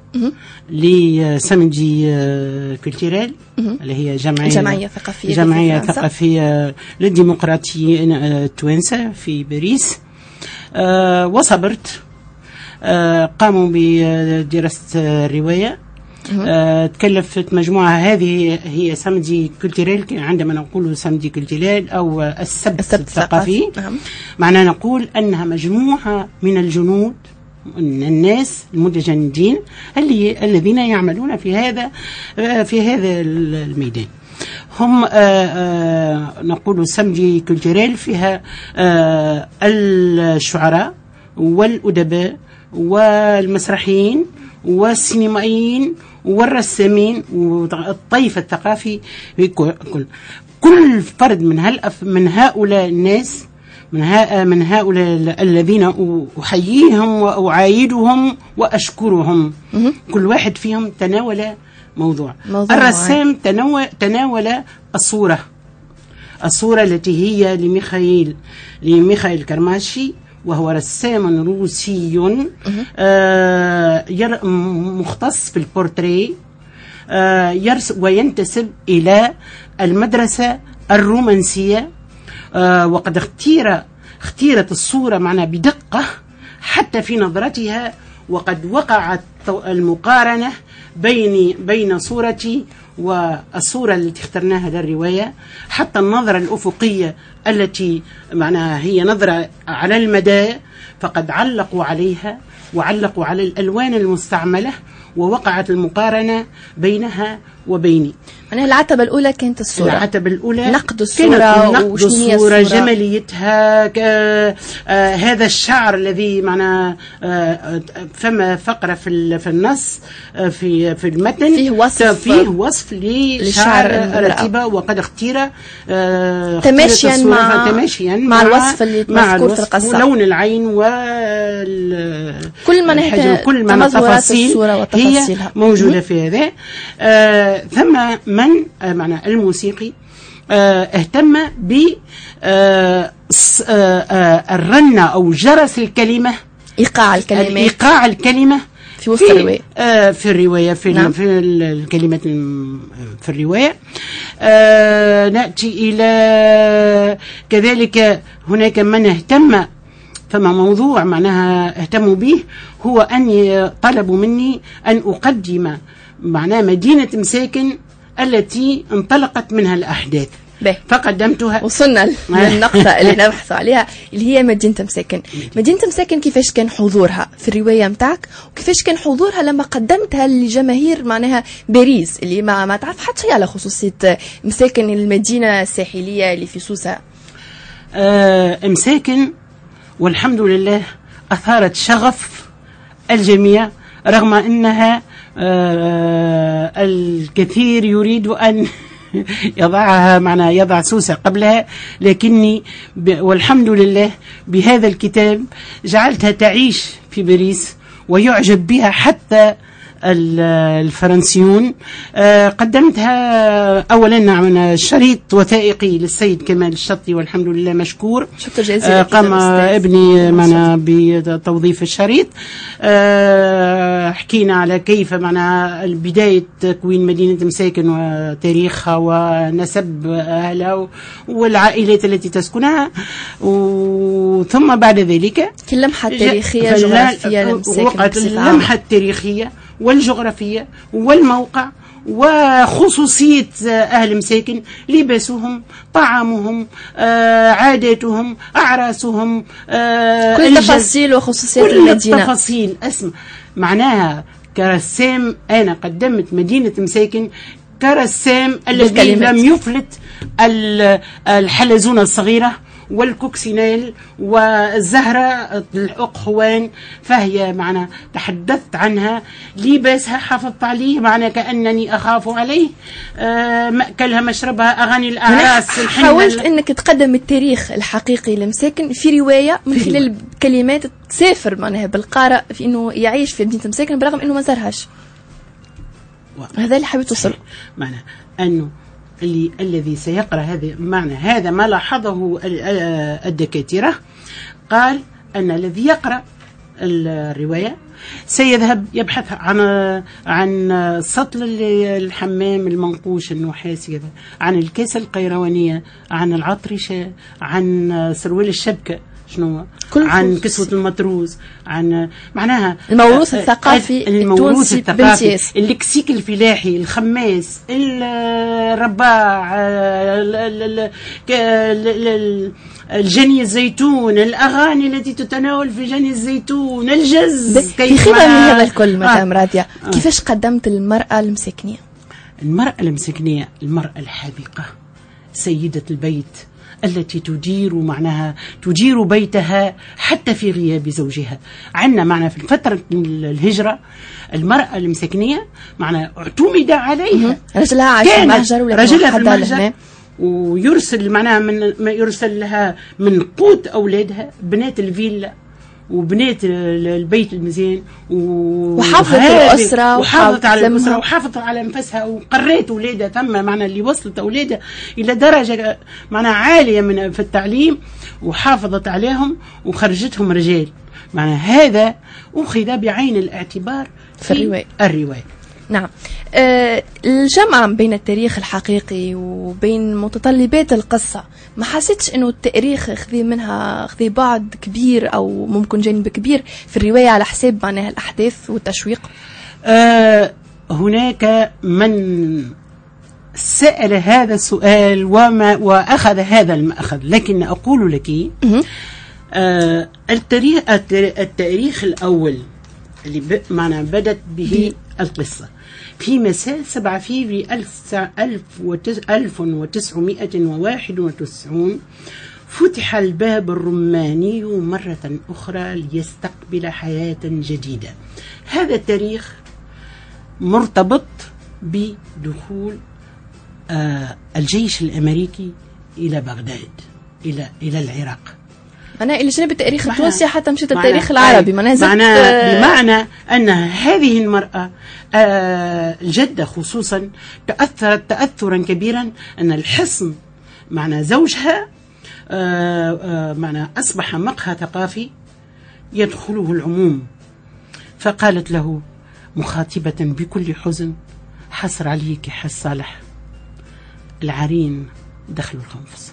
لسامجي كولتيرال اللي هي جمعية ثقافية للديمقراطيين التوانسة في باريس. وصبرت. قاموا بدراسة الرواية. تكلفت مجموعة، هذه هي سامدي كولتيرال، عندما نقول سامدي كولتيرال أو السبت الثقافي معناه نقول أنها مجموعة من الجنود، من الناس المتجندين الذين يعملون في هذا الميدان. هم نقول سامدي كولتيرال فيها الشعراء والأدباء والمسرحيين والسينمائيين والرسامين والطيف الثقافي. كل فرد من هؤلاء الناس، من هؤلاء الذين أحييهم وأعايدهم وأشكرهم، كل واحد فيهم تناول موضوع. الرسام تناول الصورة التي هي لميخائيل كرماشي، وهو رسام روسي مختص في البورتريه، وينتسب إلى المدرسة الرومانسية. وقد اختيرت الصورة معنا بدقة حتى في نظرتها، وقد وقعت المقارنة بين صورتي والصورة التي اخترناها للرواية، حتى النظرة الأفقية التي معناها هي نظرة على المدى، فقد علقوا عليها وعلقوا على الألوان المستعملة، ووقعت المقارنة بينها وبيني. معناها العتبة الأولى كانت الصورة. العتبة الأولى نقد الصورة، نقد الصورة، جماليتها، هذا الشعر الذي معنا فما فقرة في النص في المتن فيه وصف لشعر رتيبة وقد اختير تماشيا مع الوصف اللي مذكور في القصة، ولون العين كل ما تفاصيل هي موجودة في هذا. ثم من معنى الموسيقي اهتم ب الرنة أو جرس الكلمة، إيقاع الكلمة في وسط الرواية، في الرواية نعم. في الكلمات في الرواية. نأتي إلى كذلك هناك من اهتم، فما موضوع معناها اهتموا به هو أن طلبوا مني أن أقدم معناها مدينة مساكن التي انطلقت منها الأحداث، فقدمتها. وصلنا للنقطة اللي نبحث عليها اللي هي مدينة مساكن. مدينة مساكن كيفاش كان حضورها في الرواية متاعك، وكيفاش كان حضورها لما قدمتها لجماهير معناها باريس اللي ما تعرف حتى شيء على خصوصية مساكن، المدينة الساحلية اللي في سوسة. مساكن والحمد لله أثارت شغف الجميع، رغم أنها الكثير يريد أن يضعها معنا يضع سوسة قبلها، لكني والحمد لله بهذا الكتاب جعلتها تعيش في باريس ويعجب بها حتى الفرنسيون. قدمتها أولا نعم شريط وثائقي للسيد كمال الشطي والحمد لله مشكور، قام ابني معنا بتوظيف الشريط. حكينا على كيف معنا بداية تكوين مدينة مساكن وتاريخها ونسب أهلها والعائلات التي تسكنها، ثم بعد ذلك اللمحة التاريخية جغرافية لمساكن، اللمحة التاريخية والجغرافية والموقع وخصوصية أهل مساكن، لباسهم، طعامهم، عاداتهم، أعراسهم، كل تفاصيل وخصوصيات المدينة، كل التفاصيل. اسم معناها كرسام أنا قدمت مدينة مساكن كرسام الذي لم يفلت الحلزونة الصغيرة والكوكسينيل والزهرة الأقهوان، فهي معنا تحدثت عنها، لباسها حافظت عليه معنا كأنني أخاف عليه، مأكلها مشربها، أغاني الأعراس. حاولت أنك تقدم التاريخ الحقيقي لمساكن في رواية من خلال كلمات تسافر معناها بالقارئ في أنه يعيش في مدينة مساكن برغم أنه ما زارهاش. هذا اللي حبيت توصل معنا، أنه الذي سيقرأ هذا ما لاحظه الدكاترة، قال أن الذي يقرأ الرواية سيذهب يبحث عن سطل الحمام المنقوش النحاسي، عن الكاسة القيروانية، عن العطرشة، عن سروال الشبكة، شنو عن كسوة المطروز، عن معناها الموروث الثقافي التونسي، اللكسيك الفلاحي، الخماس، الرباع، الجني الزيتون، الأغاني التي تتناول في جني الزيتون، الجز. في خلال من هذا الكل مدام راضية، كيفاش قدمت المرأة المسكنية؟ المرأة المسكنية المرأة الحاذقة، سيدة البيت التي تدير بيتها حتى في غياب زوجها. عندنا معنا في فترة الهجرة المرأة المسكنية معنا اعتمد عليها، رجلها عايش في المهجر رجلها في المهجر، ويرسل معناها يرسل لها من قوت أولادها، بنات الفيلا وبنات البيت المزين، وحافظت الأسرة وحافظت على الأسرة وحافظت على نفسها، وقريت أولادها ثم معنا اللي وصلت أولادها إلى درجة معنا عالية في التعليم، وحافظت عليهم وخرجتهم رجال. معنا هذا أخذ بعين الاعتبار في الرواية. نعم. الجمع بين التاريخ الحقيقي وبين متطلبات القصة، ما حسيتش انه التاريخ خذي بعد كبير او ممكن جانب كبير في الرواية على حساب معناها الاحداث والتشويق؟ هناك من سأل هذا السؤال واخذ هذا المأخذ، لكن اقول لك التاريخ الاول اللي معنا بدت به القصة في مساء 7 فيفري 1991 فتح الباب الرماني مرة أخرى ليستقبل حياة جديدة. هذا التاريخ مرتبط بدخول الجيش الأمريكي إلى بغداد، إلى العراق. أنا إلى جانب التاريخ التونسي حتى مشيت التاريخ العربي. بمعنى أن هذه المرأة الجدة خصوصا تأثرت تأثرا كبيرا أن الحصن معنى زوجها معنى أصبح مقهى ثقافي يدخله العموم، فقالت له مخاطبة بكل حزن: حسر عليك يا حاج صالح، العرين دخلوا الخنفس.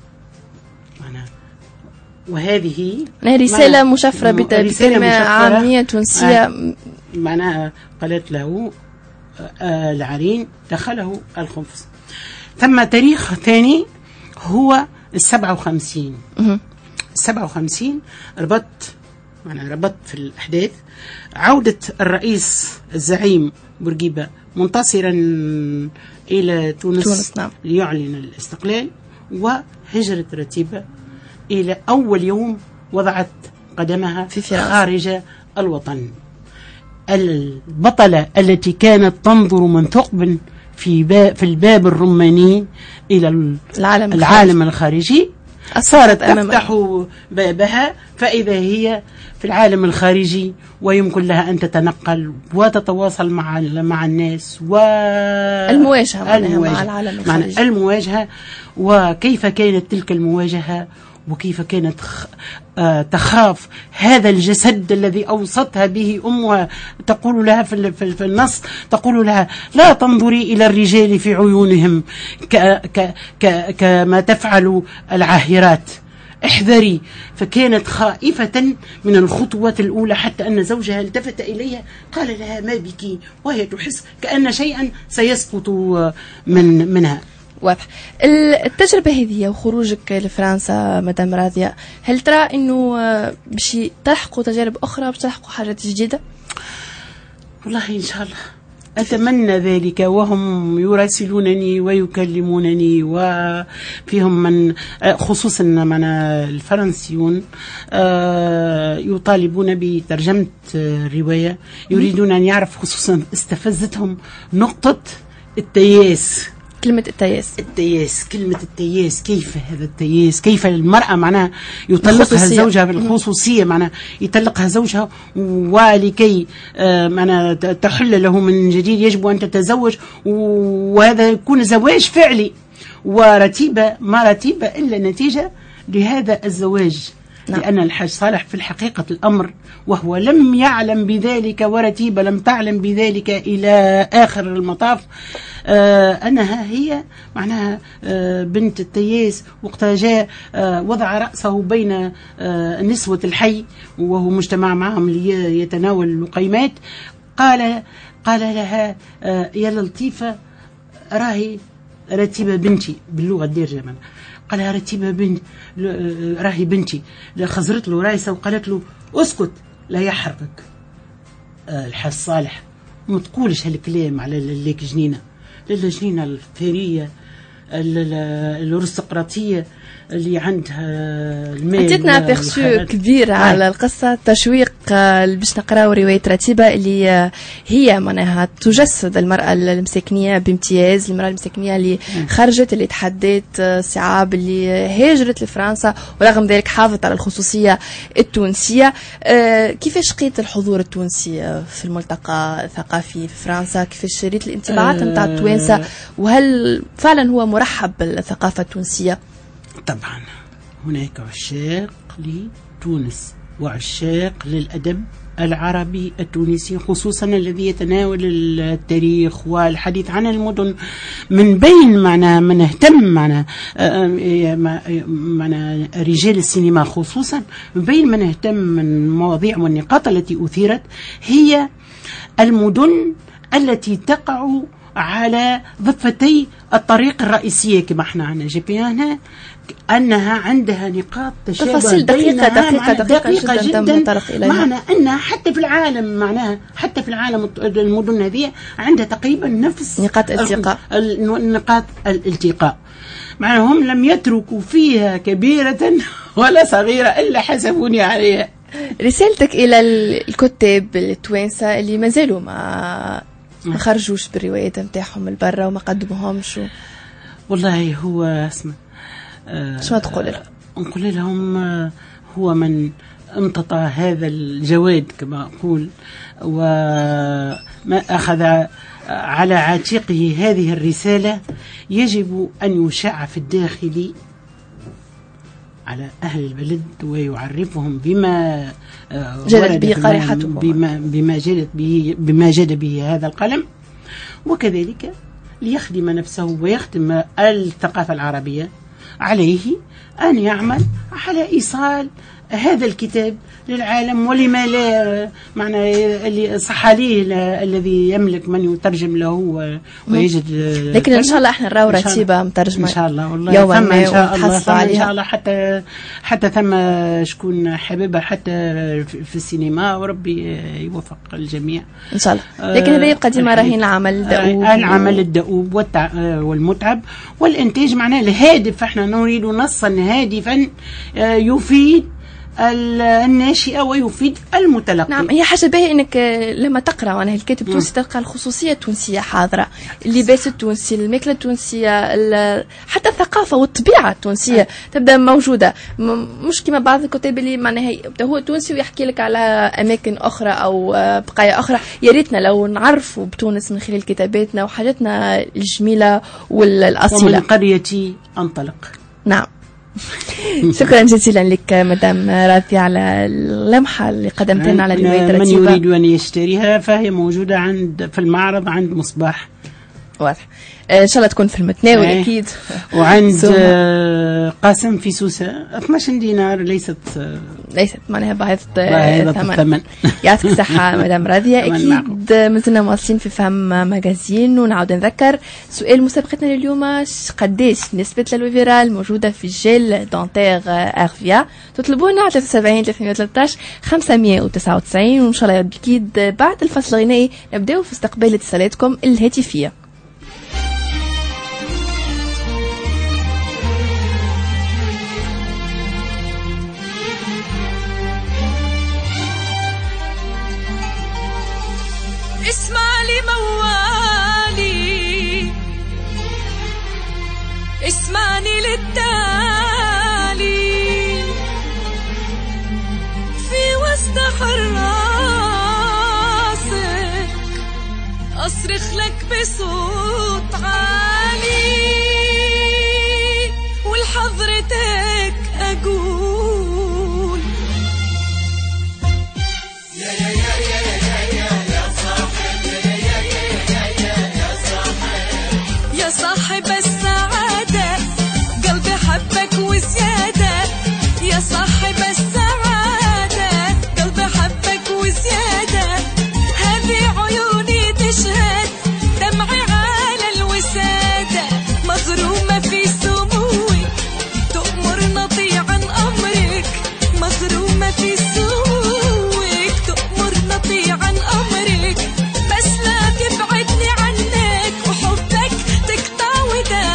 وهذه رسالة مشفرة بكلمة عامية تونسية. معناها قالت له العرين دخله الخنفس. ثم تاريخ ثاني هو 57. 57 ربط في الأحداث عودة الرئيس الزعيم بورقيبة منتصرا إلى تونس نعم. ليعلن الاستقلال، وهجرة رتيبة إلى أول يوم وضعت قدمها خارج الوطن. البطلة التي كانت تنظر من ثقب في الباب الرماني إلى العالم الخارجي صارت تفتح بابها فإذا هي في العالم الخارجي، ويمكن لها أن تتنقل وتتواصل مع الناس المواجهة مع العالم الخارجي. المواجهة، وكيف كانت تلك المواجهة، وكيف كانت تخاف هذا الجسد الذي أوصتها به أمها. تقول لها في النص، تقول لها: لا تنظري إلى الرجال في عيونهم كما تفعل العاهرات، احذري. فكانت خائفة من الخطوة الأولى، حتى أن زوجها التفت إليها قال لها: ما بك؟ وهي تحس كأن شيئا سيسقط منها. واضح. التجربة هذه وخروجك لفرنسا مدام راضية، هل ترى أنه باش تلحقوا تجارب أخرى، باش تلحقوا حاجات جديدة؟ والله إن شاء الله أتمنى ذلك، وهم يراسلونني ويكلمونني، وفيهم من خصوصا من الفرنسيون يطالبون بترجمة الرواية، يريدون أن يعرف. خصوصا استفزتهم نقطة التياس. كلمة التياس، كيف هذا التياس؟ كيف المرأة معناها يطلقها زوجها بالخصوصية، معناها يطلقها زوجها، ولكي معناها تحل له من جديد يجب أن تتزوج، وهذا يكون زواج فعلي، ورتيبة ما رتيبة إلا نتيجة لهذا الزواج. نعم. لأن الحاج صالح في الحقيقة الأمر وهو لم يعلم بذلك، ورتيبة لم تعلم بذلك إلى آخر المطاف، أنها هي معناها بنت التياس. وقت جاء وضع رأسه بين نسوة الحي وهو مجتمع معهم ليتناول اللقيمات، قال لها: يا لطيفة، راهي رتيبة بنتي، باللغة الدارجة قالها رتيبة بنت، راهي بنتي. خزرت له رايسة وقالت له: اسكت لا يحرقك. الحاج صالح ما تقولش هالكلام على ليك جنينة، للجنينة الثرية الارستقراطية اللي عندها المال. عطيتنا بيرسو كبير على القصة، تشويق باش نقراو رواية رتيبة اللي هي معناها تجسد المرأة المساكنية بامتياز، المرأة المساكنية اللي خرجت، اللي تحديت صعاب، اللي هاجرت لفرنسا ورغم ذلك حافظت على الخصوصية التونسية. كيفاش لقيت الحضور التونسي في الملتقى الثقافي في فرنسا؟ كيفاش ريت الانطباعات نتاع التوانسة؟ وهل فعلا هو مرحب بالثقافة التونسية؟ طبعا هناك عشاق لتونس وعشاق للأدب العربي التونسي، خصوصا الذي يتناول التاريخ والحديث عن المدن. من بين من اهتم معنا رجال السينما خصوصا، من بين من اهتم من المواضيع والنقاط التي أثيرت هي المدن التي تقع على ضفتي الطريق الرئيسية كما احنا عندنا جي بي هنا، أنها عندها نقاط تشابه تفاصيل دقيقة جدا معنى أنها حتى في العالم، معناها حتى في العالم المدن هذه عندها تقريبا نفس نقاط الالتقاء. نقاط الالتقاء، معناها هم لم يتركوا فيها كبيرة ولا صغيرة إلا حسبوني عليها. رسالتك إلى الكتاب التوانسة اللي ما زالوا ما خرجوش بالروايات نتاعهم البرة وما قدموهمش والله هو اسمه شو تقول لهم؟ نقول لهم هو من امتطى هذا الجواد كما أقول وما أخذ على عاتقه هذه الرسالة يجب أن يشع في الداخل على أهل البلد ويعرفهم بما جلت به قارحتهم، بما جد به هذا القلم، وكذلك ليخدم نفسه ويخدم الثقافة العربية عليه أن يعمل على إيصال هذا الكتاب للعالم، ولما لا معنى اللي صح عليه الذي يملك من يترجم له ويجد. لكن ان شاء الله احنا نراو رتيبه مترجمه ان شاء الله والله يوما ثم ان شاء الله عليها. ان شاء الله حتى ثم شكون حبيبها حتى في السينما، وربي يوفق الجميع ان شاء الله. لكن هذا يبقى ديما راهين العمل الدؤوب والمتعب والانتاج، معناه الهادف احنا نريد نصا هادفا يفيد الناشئة ويفيد المتلقي. نعم، هي حاجة باهية انك لما تقرأ وانا الكاتب التونسي تلقى الخصوصية التونسية حاضرة، اللباس التونسي، الماكلة التونسية، حتى الثقافة والطبيعة التونسية تبدأ موجودة، مش كما بعض الكتاب اللي معناها يبدأ هو تونسي ويحكي لك على أماكن أخرى أو بقايا أخرى. يا ريتنا لو نعرفوا بتونس من خلال كتاباتنا وحاجاتنا الجميلة والأصيلة. ومن قريتي أنطلق. نعم. شكرا جزيلا لك مدام راضية على اللمحة اللي قدمت لنا على رواية رتيبة. من يريد أن يشتريها فهي موجودة في المعرض عند مصباح. واضح. ان شاء الله تكون في المتناول اكيد. وعند قاسم في سوسة 12 دينار، ليست معناها باهظة الثمن. يعطيك الصحة مدام راضية. اكيد مازلنا مواصلين في فهم ماجازين، ونعاود نذكر سؤال مسابقتنا لليوم: قداش نسبة الوفيرال موجودة في الجيل دونتير ارفيا؟ تطلبونا على 73 313 599، وان شاء الله اكيد بعد الفصل الغنائي نبداو في استقبال اتصالاتكم الهاتفية. اسمع لي موالي، اسمعني للتالي، في وسط حراسك أصرخ لك بصوت عالي، ولحضرتك أقول يا يا يا يا يا صاحب السعادة، قلبي حبك وزيادة، يا صاحب السعادة قلبي حبك وزيادة، هذه عيوني تشهد دمعي على الوسادة، مغرومة في سموك تؤمرنا طيعا أمرك، مغرومة في سموك تؤمرنا طيعا أمرك، بس لا تبعدني عنك وحبك تقطع وداك.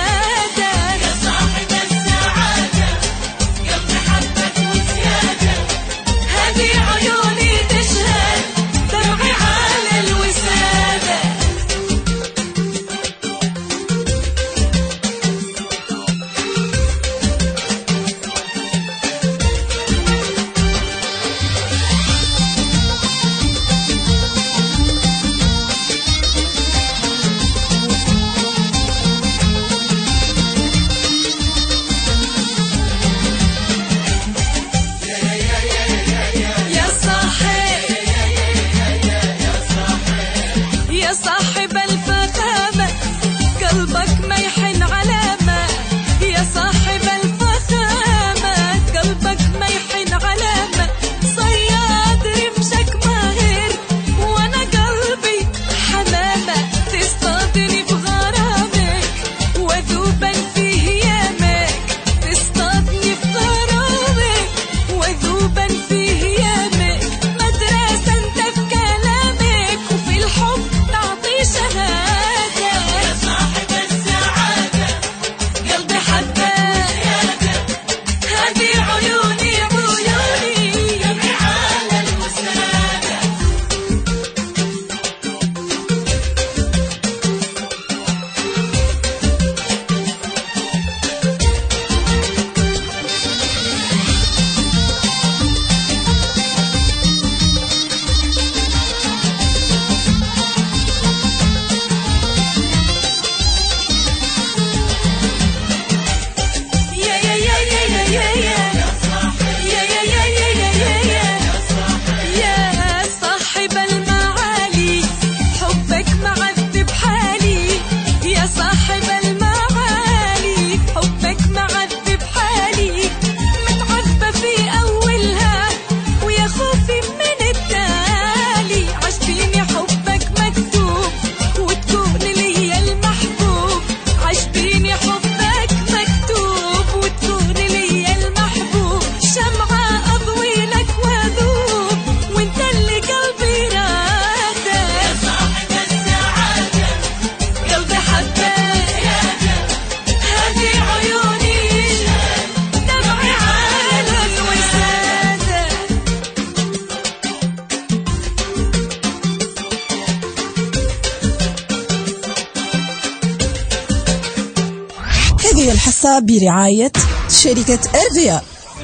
هذه الحصة برعاية شركة أرفيا.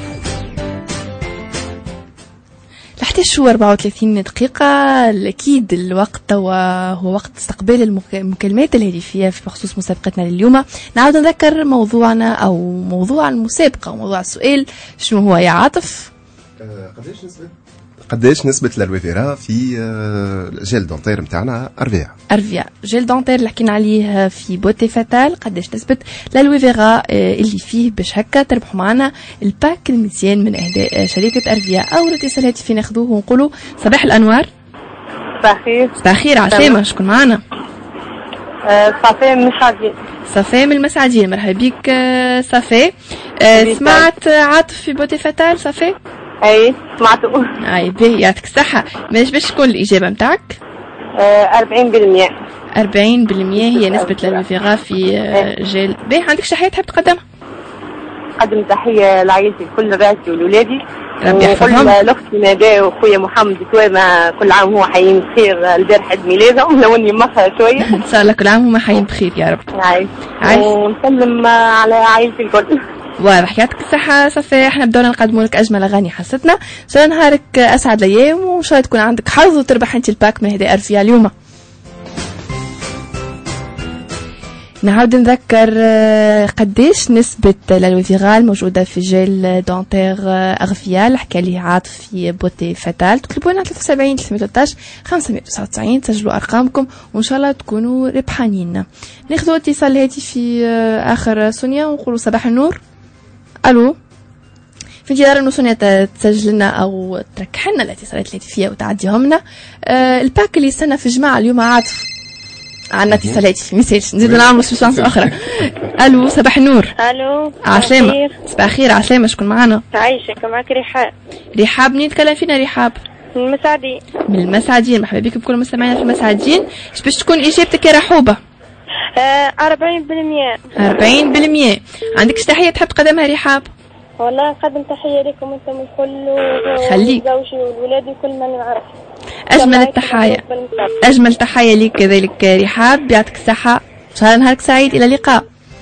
11:34 دقيقة. أكيد الوقت هو وقت استقبال المكالمات الهاتفية بخصوص مسابقتنا لليوم. نعود نذكر موضوعنا أو موضوع المسابقة وموضوع السؤال شنو هو يا عاطف؟ قداش نسبة الالوفيرا في جيل دونتير نتاعنا أرفيا جيل دونتير اللي حكينا عليه في بوتي فاتال، قداش نسبة الالوفيرا اللي فيه باش هكا تربحوا معنا الباك المزيان من اهداء شركة أرفيا. أول اتصال هاتفي ناخذوه ونقولوا صباح الأنوار. صباح الخير عسلامة، شكون معنا؟ صفاء من المسعدين. صفاء من المسعدين، مرحبا بك صفاء. سمعت عاطف في بوتي فاتال صفاء؟ اي سمعته. اي باهي يعطيك الصحة. باش تكون الإجابة متاعك؟ 40%. 40% هي نسبة الالوفيرا في جيل. باهي عندك شي حاجة تحب تقدمها؟ قدم تحية لعائلتي الكل، راسي ولولادي، ربي يحفظهم. لاختي نداء وخويا محمد توامة، كل عام هو حيين بخير. البارح عيد ميلادهم لوني مخها شوية. ان شاء الله كل عام هما حيين بخير يا رب. ونسلم على عائلتي الكل. واضح يعطيك الصحة صفاء. احنا بدونا نقدموا لك أجمل أغاني حصتنا. إن شاء الله نهارك أسعد الأيام، وإن شاء الله تكون عندك حظ وتربح أنت الباك من هدايا أرفيا اليوم. نعاود نذكر قداش نسبة الالوفيرا الموجودة في جيل دونتير أرفيا حكى ليه عاطف في بوتي فاتال. تكتبوا لنا 73 313 599، تسجلوا أرقامكم وإن شاء الله تكونوا ربحانين. ناخذوا اتصال هاتفي آخر سونيا ونقولوا صباح النور. ألو، في انتظار انه سونيا تسجل لنا او تركح لنا الاتصالات الهاتفيه وتعديهم لنا. الباك اللي استنى في الجماعه اليوم عاطف. عندنا اتصالات في ميساج، نزيدوا نعملوا سوسانس اخرى. الو صباح النور. الو عسلامة. صباح الخير عسلامة، شكون معنا؟ عايشة. معك رحاب. رحاب منين تكلم فينا رحاب؟ من المسعدين. من المسعدين، مرحبا بك بكل مستمعينا في المسعدين. ايش باش تكون اجابتك يا رحوبة؟ 40%. 40%. عندك تحية تحب تقدمها رحاب؟ والله نقدم تحية لكم انتم الكل، خليك زوجي وولادي وكل من نعرف. أجمل التحايا، أجمل تحية لك كذلك رحاب، يعطيك الصحة، إن شاء الله نهارك سعيد، إلى اللقاء.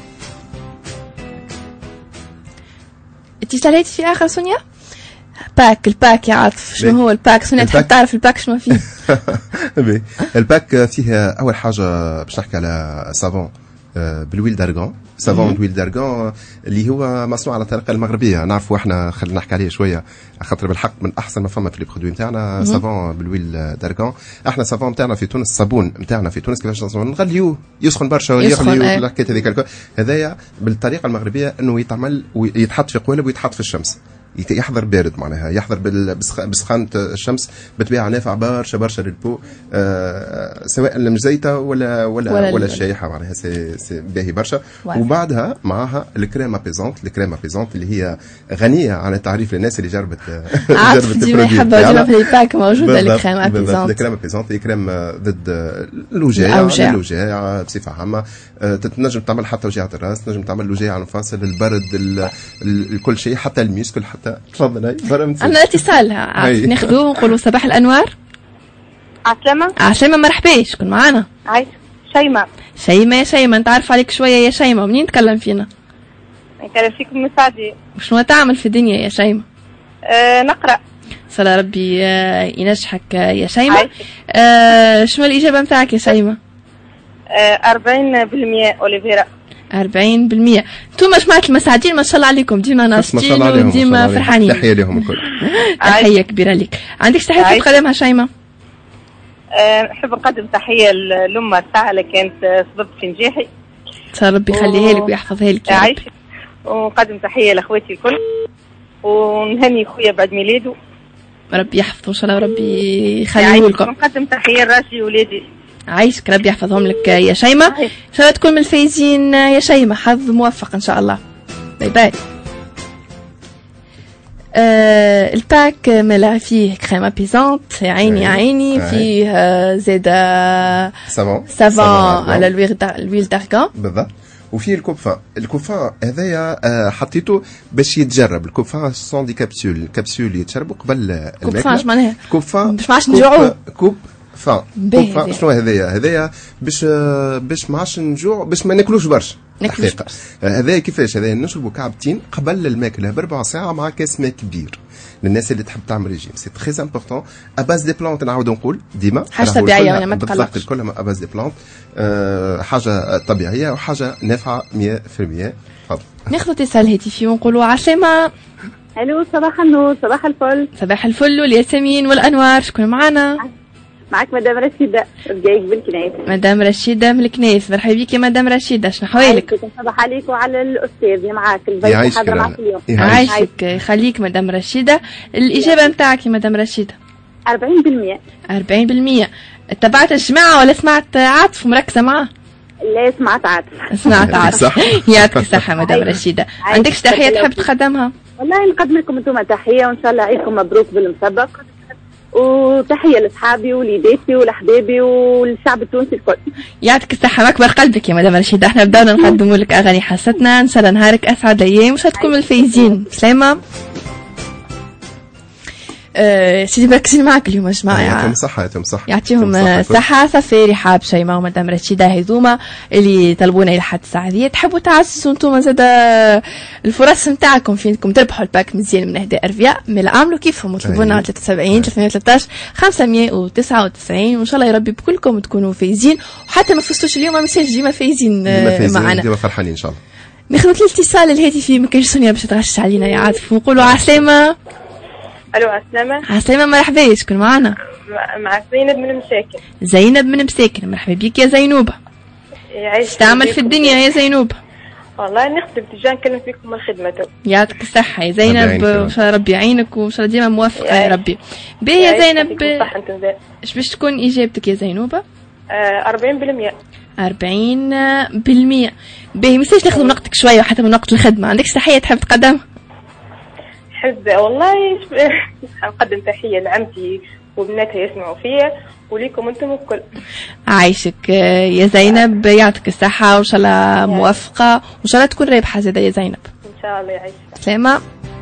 اتصالات في آخر سونيا؟ الباك يا عاطف، شنو هو الباك؟ سونيا تحب تعرف الباك شنو فيه؟ الباك فيه أول حاجة باش نحكي على سافون بالويل دارغون. سافون بالويل دارغون اللي هو مصنوع على الطريقه المغربيه، نعرفوا احنا خلينا نحكي عليه شويه خاطر بالحق من احسن ما فما في لي برودوي نتاعنا سافون بالويل دارغون. احنا سافون نتاعنا في تونس، الصابون نتاعنا في تونس كيفاش نغليوه يسخن برشا ويغليوه الحكايه هذيك هذايا بالطريقه المغربيه انه يتعمل ويتحط في قوالب ويتحط في الشمس، يحضر بارد معناها، يحضر بسخانة الشمس بطبيعة نافع برشا برشا للبو، سواء المزيتة ولا الشايحة معناها سي باهي برشا. وبعدها معها الكريم ابيزونت. الكريم ابيزونت اللي هي غنية عن التعريف للناس اللي جربت ديما يحبوا ديما في الباك موجودة الكريم ابيزونت. الكريم ابيزونت هي كريم ضد الوجاع بصفة عامة. تنجم تعمل حتى وجاعة الراس، تنجم تعمل وجاعة المفاصل، البرد، كل شيء، حتى الميسكل حتى. تفضل هاي عندنا اتصال ناخذوه ونقولوا صباح الانوار. عسلامة مرحبا، شكون معانا؟ شيماء. يا شيماء، نتعرف عليك شويه يا شيماء، منين تكلم فينا؟ نتكلم فيكم من السعودية. وشنو تعمل في الدنيا يا شيماء؟ نقرا. صلى ربي ينجحك يا شيماء. شنو الإجابة متاعك يا شيماء؟ 40% أوليفيرا. 40%. انتم جماعة المساعدين ما شاء الله عليكم، ديما ناشطين وديما فرحانين. تحية لهم الكل. تحية كبيرة لك. عندك تحية تقدمها شيماء؟ نحب نقدم تحية للأمة تاعها اللي كانت سبب في نجاحي. ربي يخليها لك ويحفظها لك يا رب. ونقدم تحية لأخواتي الكل، ونهني خويا بعد ميلاده. ربي يحفظه إن شاء الله وربي يخليه لكم. ونقدم تحية لراسي وولادي. عايشك، ربي يحفظهم لك يا شيماء. ان شاء الله تكون من الفايزين يا شيماء، حظ موفق ان شاء الله. باي باي. الباك ملا فيه كريم ابيزونت يا عيني يا عيني، فيه زاد سافون على الويل دارغون بالضبط، وفيه الكوفان هذايا حطيته باش يتجرب. الكوفان سون دي كابسول يتشربوا قبل الماكله. كوفان معناها كوفان باش ما عادش نجوعوا. شنو هذايا باش ما عادش نجوع، باش ما ناكلوش برشا حقيقه. هذايا كيفاش؟ هذايا نشربوا كعبتين قبل الماكله ب4 ساعات مع كاس ماء كبير للناس اللي تحب تعمل ريجيم. سي تري امبورطون اباز دي بلانت. نعاود نقول ديما حاجه طبيعيه ولا ما تقلقش، كلها اباز دي بلانت، حاجه طبيعيه وحاجه نافعه 100%. ناخذ اتصال هاتفي ونقولوا عسلامة. الو صباح النور. صباح الفل. صباح الفل والياسمين والانوار. شكون معنا؟ معك مدام رشيدة رجايك بالكنايس. مدام رشيدة من الكنايس، مرحبا بك يا مدام رشيدة، شنو حوالك؟ صباح عليك وعلى الاستاذ معاك البيت حاضر معك اليوم. عايشك يخليك مدام رشيدة. الاجابة نتاعك يا مدام رشيدة 40%. 40%. تبعت الجماعة ولا سمعت عاطف مركزة معاه؟ لا سمعت عاطف. سمعت عاطف. يعطيك الصحة مدام رشيدة. عندكش تحية تحب تقدمها؟ والله نقدم لكم انتم تحية وان شاء الله عيدكم مبروك بالمسبق، وتحية لأصحابي وليداتي ولأحبابي والشعب التونسي الكل. يعطيك الصحة وأكبر قلبك يا مدام رشيدة. احنا بدأنا نقدموا لك أغاني حصتنا، إن شاء الله نهارك أسعد أيام وش هتكون الفايزين. سلامة. سيدي مركزين معك اليوم يا جماعة. يعطيهم صحة يعطيهم صحة. صفاري حاب شيماء ومدام رشيدة هذوما اللي طلبونا إلى حد الساعة دي. تحبوا تعززوا انتم زاد الفرص نتاعكم فينكم تربحوا الباك مزيان من أهداء أرفياء، من عملوا كيفهم وطلبونا على 73 313 599 وإن شاء الله يا ربي بكلكم تكونوا فايزين، وحتى ما فزتوش اليوم ما ساش ديما فايزين معنا، ديما فرحانين إن شاء الله. ناخذ الاتصال الهاتفي. ما كانش سونيا باش تغشش علينا يا عاطف ونقولوا عسلامة. الو عسلامة. عسلامة مرحبا. شكون معنا؟ معك زينب من مساكن. زينب من مساكن، مرحبا بك يا زينوبة. تعمل في الدنيا يا زينوبة؟ والله نخدم تجا نكلم فيكم الخدمة تو. يعطيك الصحة يا زينب وإن شاء الله ربي يعينك وإن شاء الله ديما موفقة يا ربي. باهي يا زينب اش باش تكون إجابتك يا زينوبة؟ 40%. 40%. باهي ميساش ناخذ من وقتك شوية وحتى من وقت الخدمة، عندكش تحية تحب تقدمها؟ والله نقدم تحية لعمتي وبناتها يسمعوا فيا وليكم انتم الكل. عايشك يا زينب، يعطيك الصحة وان شاء الله موفقة وان شاء الله تكون رابحة زاده يا زينب. ان شاء الله يعيشك. سلامة.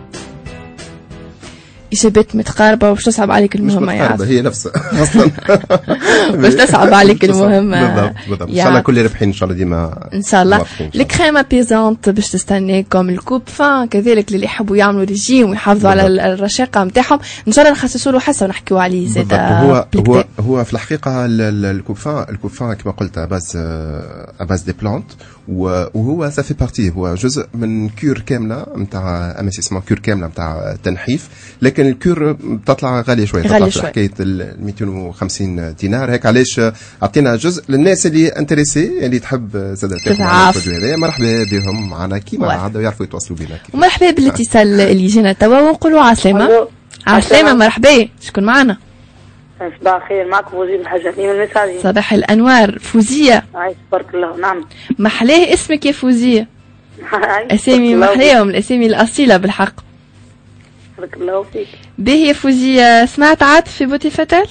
إجابات متقاربة وش تصعب عليك المهمة يا عاطف؟ هي نفسها أصلا وش تصعب عليك المهمة؟ بالضبط. إن شاء الله كل ربحين إن شاء الله ديما. إن شاء الله. الكريمة بيزونت باش تستناكم، الكوب فان كذلك اللي يحبوا يعملوا ريجيم ويحافظوا على الرشاقة نتاعهم إن شاء الله نخصصوا له حصة ونحكيوا عليه زاد. هو في الحقيقة الكوب فان كما قلت أباز دي بلانت، وهو سافي بارتي، هو جزء من كور كاملة نتاع امسيسمون، كور كاملة نتاع تنحيف، لكن الكور تطلع غالية شوية، تطلع في حكاية 250 دينار هيك. علاش عطينا جزء للناس اللي انتريسي اللي تحب زاد تاخذ الفيديو هذايا. مرحبا بهم معنا كيما عادوا يعرفوا يتواصلوا بنا. ومرحبا بالاتصال اللي جينا توا ونقولوا عسلامة. عسلامة مرحبا. شكون معنا؟ صباح الخير. معكم فوزية الحاجاتي من المساجين. صباح الأنوار. فوزية. عايش بارك الله. نعم. محلاه اسمك يا فوزية. أسامي محلاهم، الأسامي الأصيلة بالحق. بارك الله فيك. باهي يا فوزية، سمعت عاطف في بوتي فتال؟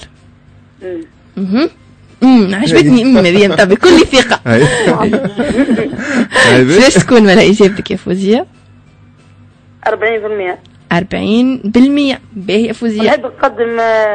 عجبتني هذه نتاع بكل ثقة. باش تكون ولا إجابتك يا فوزية؟ 40%. 40%. باهي يا فوزية. نحب نقدم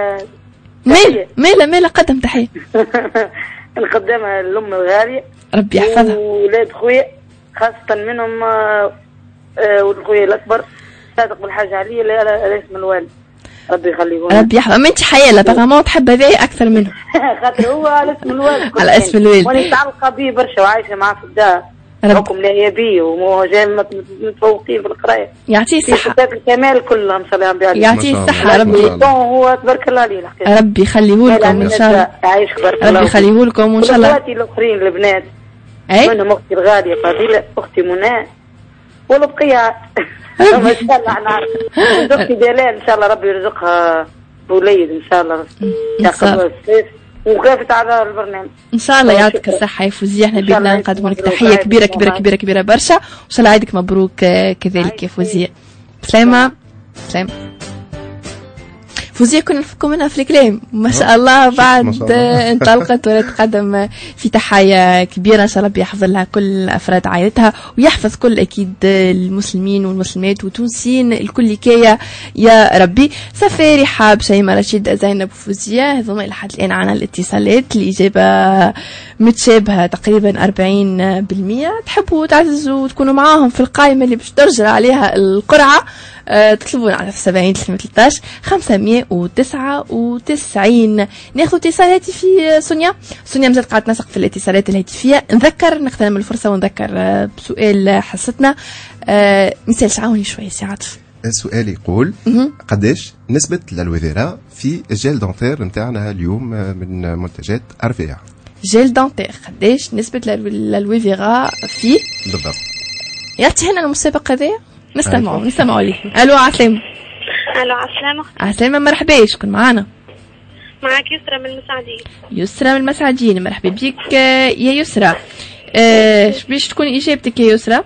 مالا قدم تحية. نقدمها للأم الغالية ربي يحفظها وولاد خويا خاصة منهم والخويا الأكبر صادق بالحاج علي على اسم الوالد ربي يخليه. ربي يحفظها. ما انت حيالة بغامون تحب هذاي أكثر منه خاطر هو على اسم الوالد. على اسم الوالد. وأنا متعلقة به برشا وعايشة معاه في الدار حكم لا يبي وجاي متفوقين في القرايه. يعطيه الصحه. الكمال كلهم صلى الله عليه. يعطيه الصحه ربي. هو تبارك الله عليه الحقيقه. ربي يخليه لكم ان شاء الله. يعيشك بارك الله. ربي يخليه لكم وان شاء الله. اخواتي الاخرين البنات منهم اختي الغاليه فضيله، اختي منى والبقيه ما شاء الله نعرف. اختي دلال ان شاء الله ربي يرزقها بوليد ان شاء الله. وكافت على البرنامج ان شاء الله. يعطيك الصحه يا فوزيه. احنا بدنا نقدم لك تحيه كبيره كبيره كبيره كبيره برشا وان شاء الله عيدك مبروك كذلك يا فوزيه. سلامه. سلام. فوزية كنا نفكوا منها في الكلام ما شاء الله بعد انطلقت وتقدم في تحية كبيرة إن شاء الله يحفظ لها كل أفراد عائلتها ويحفظ كل أكيد المسلمين والمسلمات وتونسيين الكل كاية يا ربي. سفاري حاب شيماء رشيد زينب فوزية هذوما إلى حد الآن عنا الاتصالات الإجابة متشابهة تقريبا 40%. تحبوا تعززوا وتكونوا معاهم في القائمة اللي باش ترجع عليها القرعة تطلبون على 70 313 599. ناخذ اتصال هاتفي سونيا مازال قاعدة تنسق في الاتصالات الهاتفية. نذكر نغتنم الفرصة ونذكر بسؤال حصتنا. مثال شعوني شوية سي عاطف. السؤال يقول قداش نسبة الالوفيرا في الجيل دونتير نتاعنا اليوم من منتجات ارفيا؟ جيل دونتير قداش نسبة الالوفيرا فيه بالضبط؟ يعطي هنا المسابقة هذايا نستمعوا ليه. الو عسلامة. الو عسلامة. عسلامة مرحبا شكون معانا؟ معك يسرى من المساعدين. يسرى من المساعدين مرحبا بيك يا يسرى. باش تكون اجابتك يا يسرى؟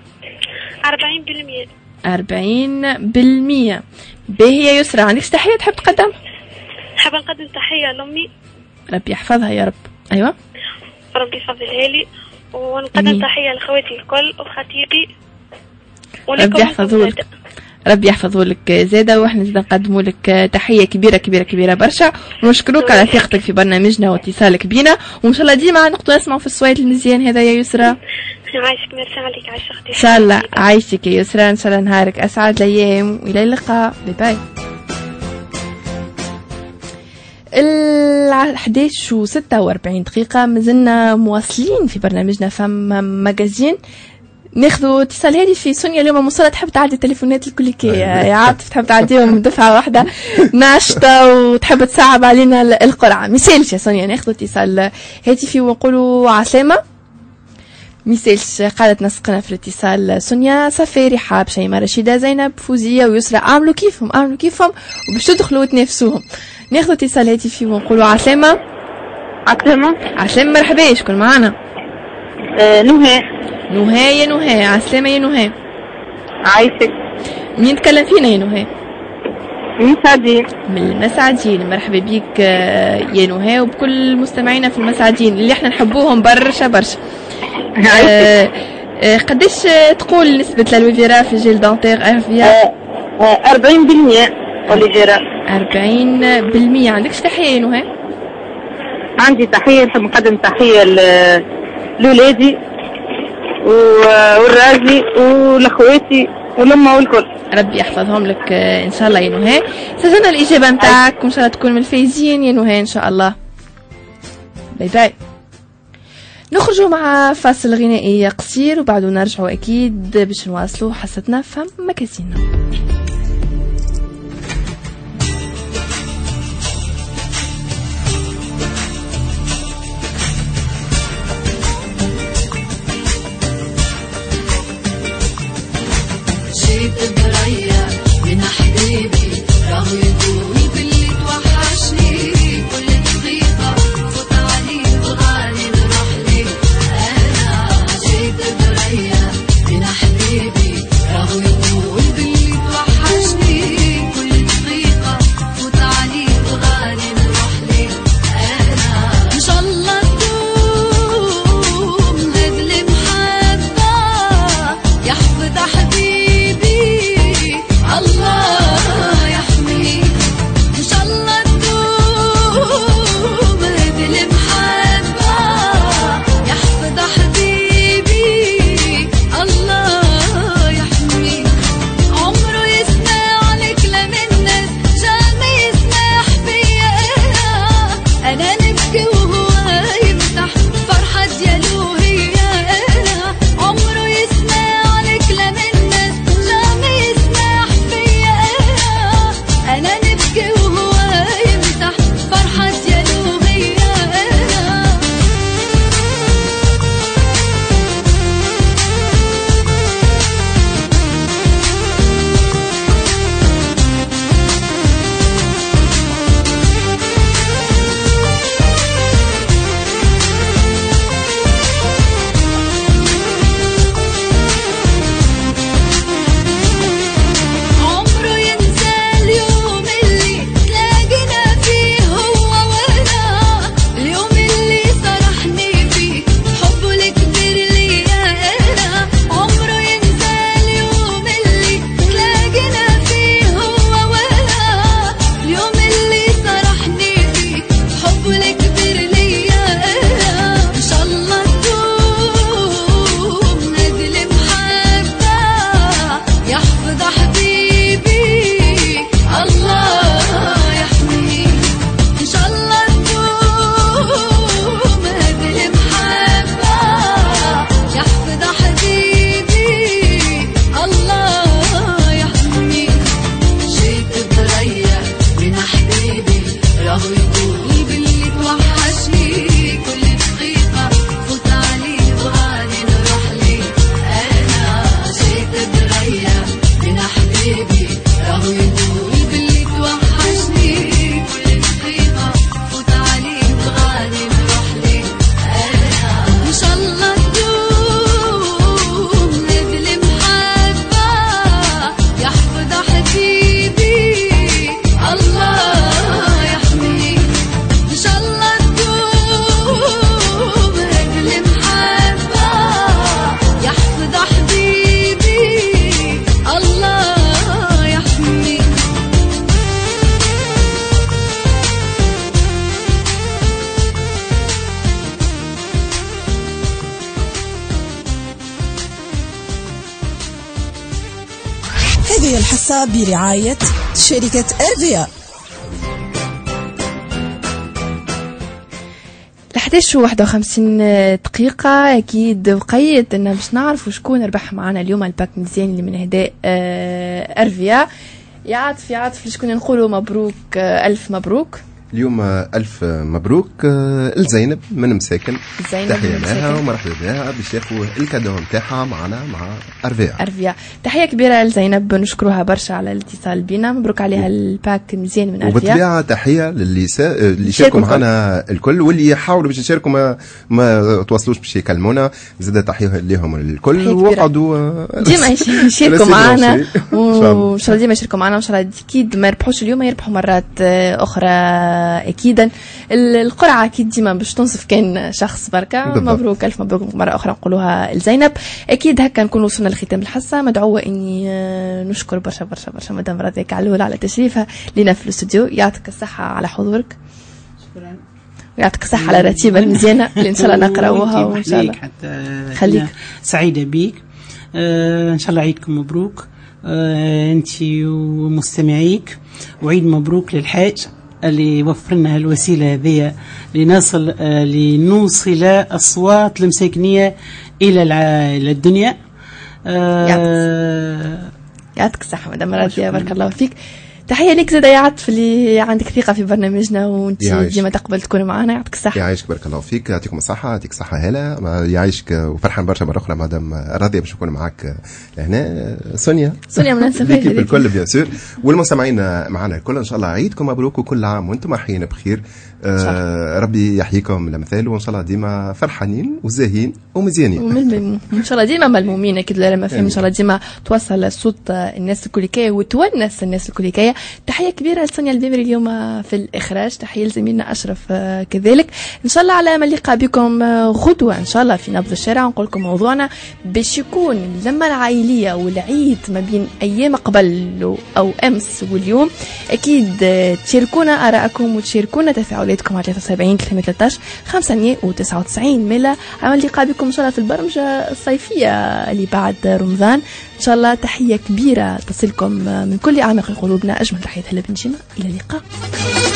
40%. 40%. باهي يا يسرى عندك تحية تحب تقدم؟ حاب نقدم تحية لأمي ربي يحفظها يا رب. أيوة ربي يفضلها لي ونقدم تحية لخواتي الكل وخطيبي ربي يحفظهولك. ربي يحفظهولك زاده واحنا زاد نقدموا لك تحيه كبيره كبيره كبيره برشا ونشكروك على ثقتك في برنامجنا واتصالك بينا وان شاء الله ديما نقدروا نسمعوا في الصويت المزيان هذا يا يسرى. عايشك ميرسي عليك عايش اختي. ان شاء الله عايشك يا يسرى ان شاء الله نهارك اسعد الايام والى اللقاء. باي باي. 11:46 مازلنا مواصلين في برنامجنا فم ماجازين. ناخذوا اتصال هادي في سونيا اليوم موصله تحب تعدي التليفونات الكل كي يا عاطف تحب تعديهم دفعه واحده ناشطه وتحب تصعب علينا القرعه. مثالش يا سونيا ناخذوا اتصال هاتفي ونقولوا عسلامه. مثالش قالت نسقنا في الاتصال سونيا سفاري حاب شيماء رشيده زينب فوزيه ويسرى عملوا كيفهم وباش تدخلوا وتنافسوهم. ناخذوا اتصال هاتفي ونقولوا عسلامه. عسلامه مرحبا شكون معنا؟ نهى يا نهى عسلامة يا نهى. عايشك. مين تكلم فينا يا نهى؟ المساعدين. من المساعدين مرحبا بيك يا نهى وبكل مستمعينا في المساعدين اللي احنا نحبوهم برشا برشا. قداش تقول نسبة الالوفيرا في الجيل دونتير ارفيا؟ 40% اوليفيرا. 40%. عندكش تحية يا نهى؟ عندي تحية نحب نقدم تحية لولادي والراجلي ولخواتي ولما والكل. ربي يحفظهم لك ان شاء الله يا نهى. سجلنا الاجابه نتاعك وان شاء الله تكون من الفايزين يا نهى ان شاء الله. باي باي. نخرجوا مع فاصل غنائي قصير وبعده نرجعوا اكيد باش نواصلوا حصتنا فم مكاسينا. بريا من حبيبي راهو يقول باللي توحشني كل دقيقة فوت عليك وغالي نروح لي. أنا جيت بريا من حبيبي راهو يقول باللي توحشني كل دقيقة فوت عليك وغالي نروح لي. أنا إن شاء الله تدوم هذه المحبة يحفظ حبيبي هذه الحصة برعاية شركة ارفيا. 11:51 دقيقة. أكيد وقيت إن باش نعرفوا شكون ربح معنا اليوم الباك مزيان اللي من إهداء أرفيا. يعطف لشكون نقولوا مبروك، ألف مبروك اليوم. ألف مبروك لزينب من مساكن، تحية لها ومرحبا بها باش ياخذوا الكادو نتاعها معنا مع أرفيا. تحية كبيرة لزينب، نشكروها برشا على الاتصال بنا، مبروك عليها الباك مزيان من أرفيا. وبالطبيعة تحية اللي شاركوا معنا الكل، واللي يحاولوا باش يشاركوا ما تواصلوش باش يكلمونا. زاد تحية لهم الكل، وقعدوا ديما يشاركوا معنا، وإن شاء الله ديما يشاركوا معنا. وإن شاء الله أكيد ما يربحوش اليوم، يربحوا مرات أخرى اكيدا. القرعه اكيد ديما باش تنصف كان شخص بركه. مبروك، الف مبروك مره اخرى نقولوها لزينب. اكيد هكا نكون وصلنا لختام الحصه. مدعوه اني نشكر برشا برشا برشا مدام رضيا كعلول على تشريفها لنا في الاستوديو. يعطيك الصحه على حضورك، شكرا. ويعطيك الصحه على الرتيبه المزيانه اللي ان شاء الله نقراوها، وان شاء الله خليك سعيده بيك. ان شاء الله عيدكم مبروك انت ومستمعيك، وعيد مبروك للحاج اللي وفر لنا الوسيله هذه لنوصل اصوات المساكنيه الى الدنيا. يعطيك الصحه مدام راضيه، بارك الله فيك. تحيه لك زاد يا عطف اللي عندك ثقه في برنامجنا وانت ديما تقبل تكون معنا. يعطيك الصحه. يعيشك بارك الله فيك، يعطيكم الصحه، يعطيك الصحه هلا، يعيشك. وفرحان برشا مره اخرى مدام راضيه باش نكون معاك هنا. سونيا من نسفه الكل بيان سور، والمستمعين معنا الكل. ان شاء الله عيدكم مبروك، وكل عام وانتم حيين بخير. ربي يحييكم الامثال، وان شاء الله ديما فرحانين وزاهين ومزيانين، ان شاء الله ديما ملمومين. اكيد لما فهم ان شاء الله ديما توصل صوت الناس الكليكيه وتونس الناس الكليكيه. تحيه كبيره لسونيا البيمري اليوم في الاخراج، تحيه لزميلنا اشرف كذلك. ان شاء الله على ما اللقاء بكم غدوه ان شاء الله في نبض الشارع. نقول لكم موضوعنا باش يكون اللمه العائليه والعيد ما بين ايام قبل او امس واليوم. اكيد تشاركونا ارائكم وتشاركونا تفاعلاتكم على 73 313 599 ميلا. على اللقاء بكم ان شاء الله في البرمجه الصيفيه اللي بعد رمضان ان شاء الله. تحيه كبيره تصلكم من كل اعماق قلوبنا. اجمل تحيه هلا بن جيمه، الى اللقاء.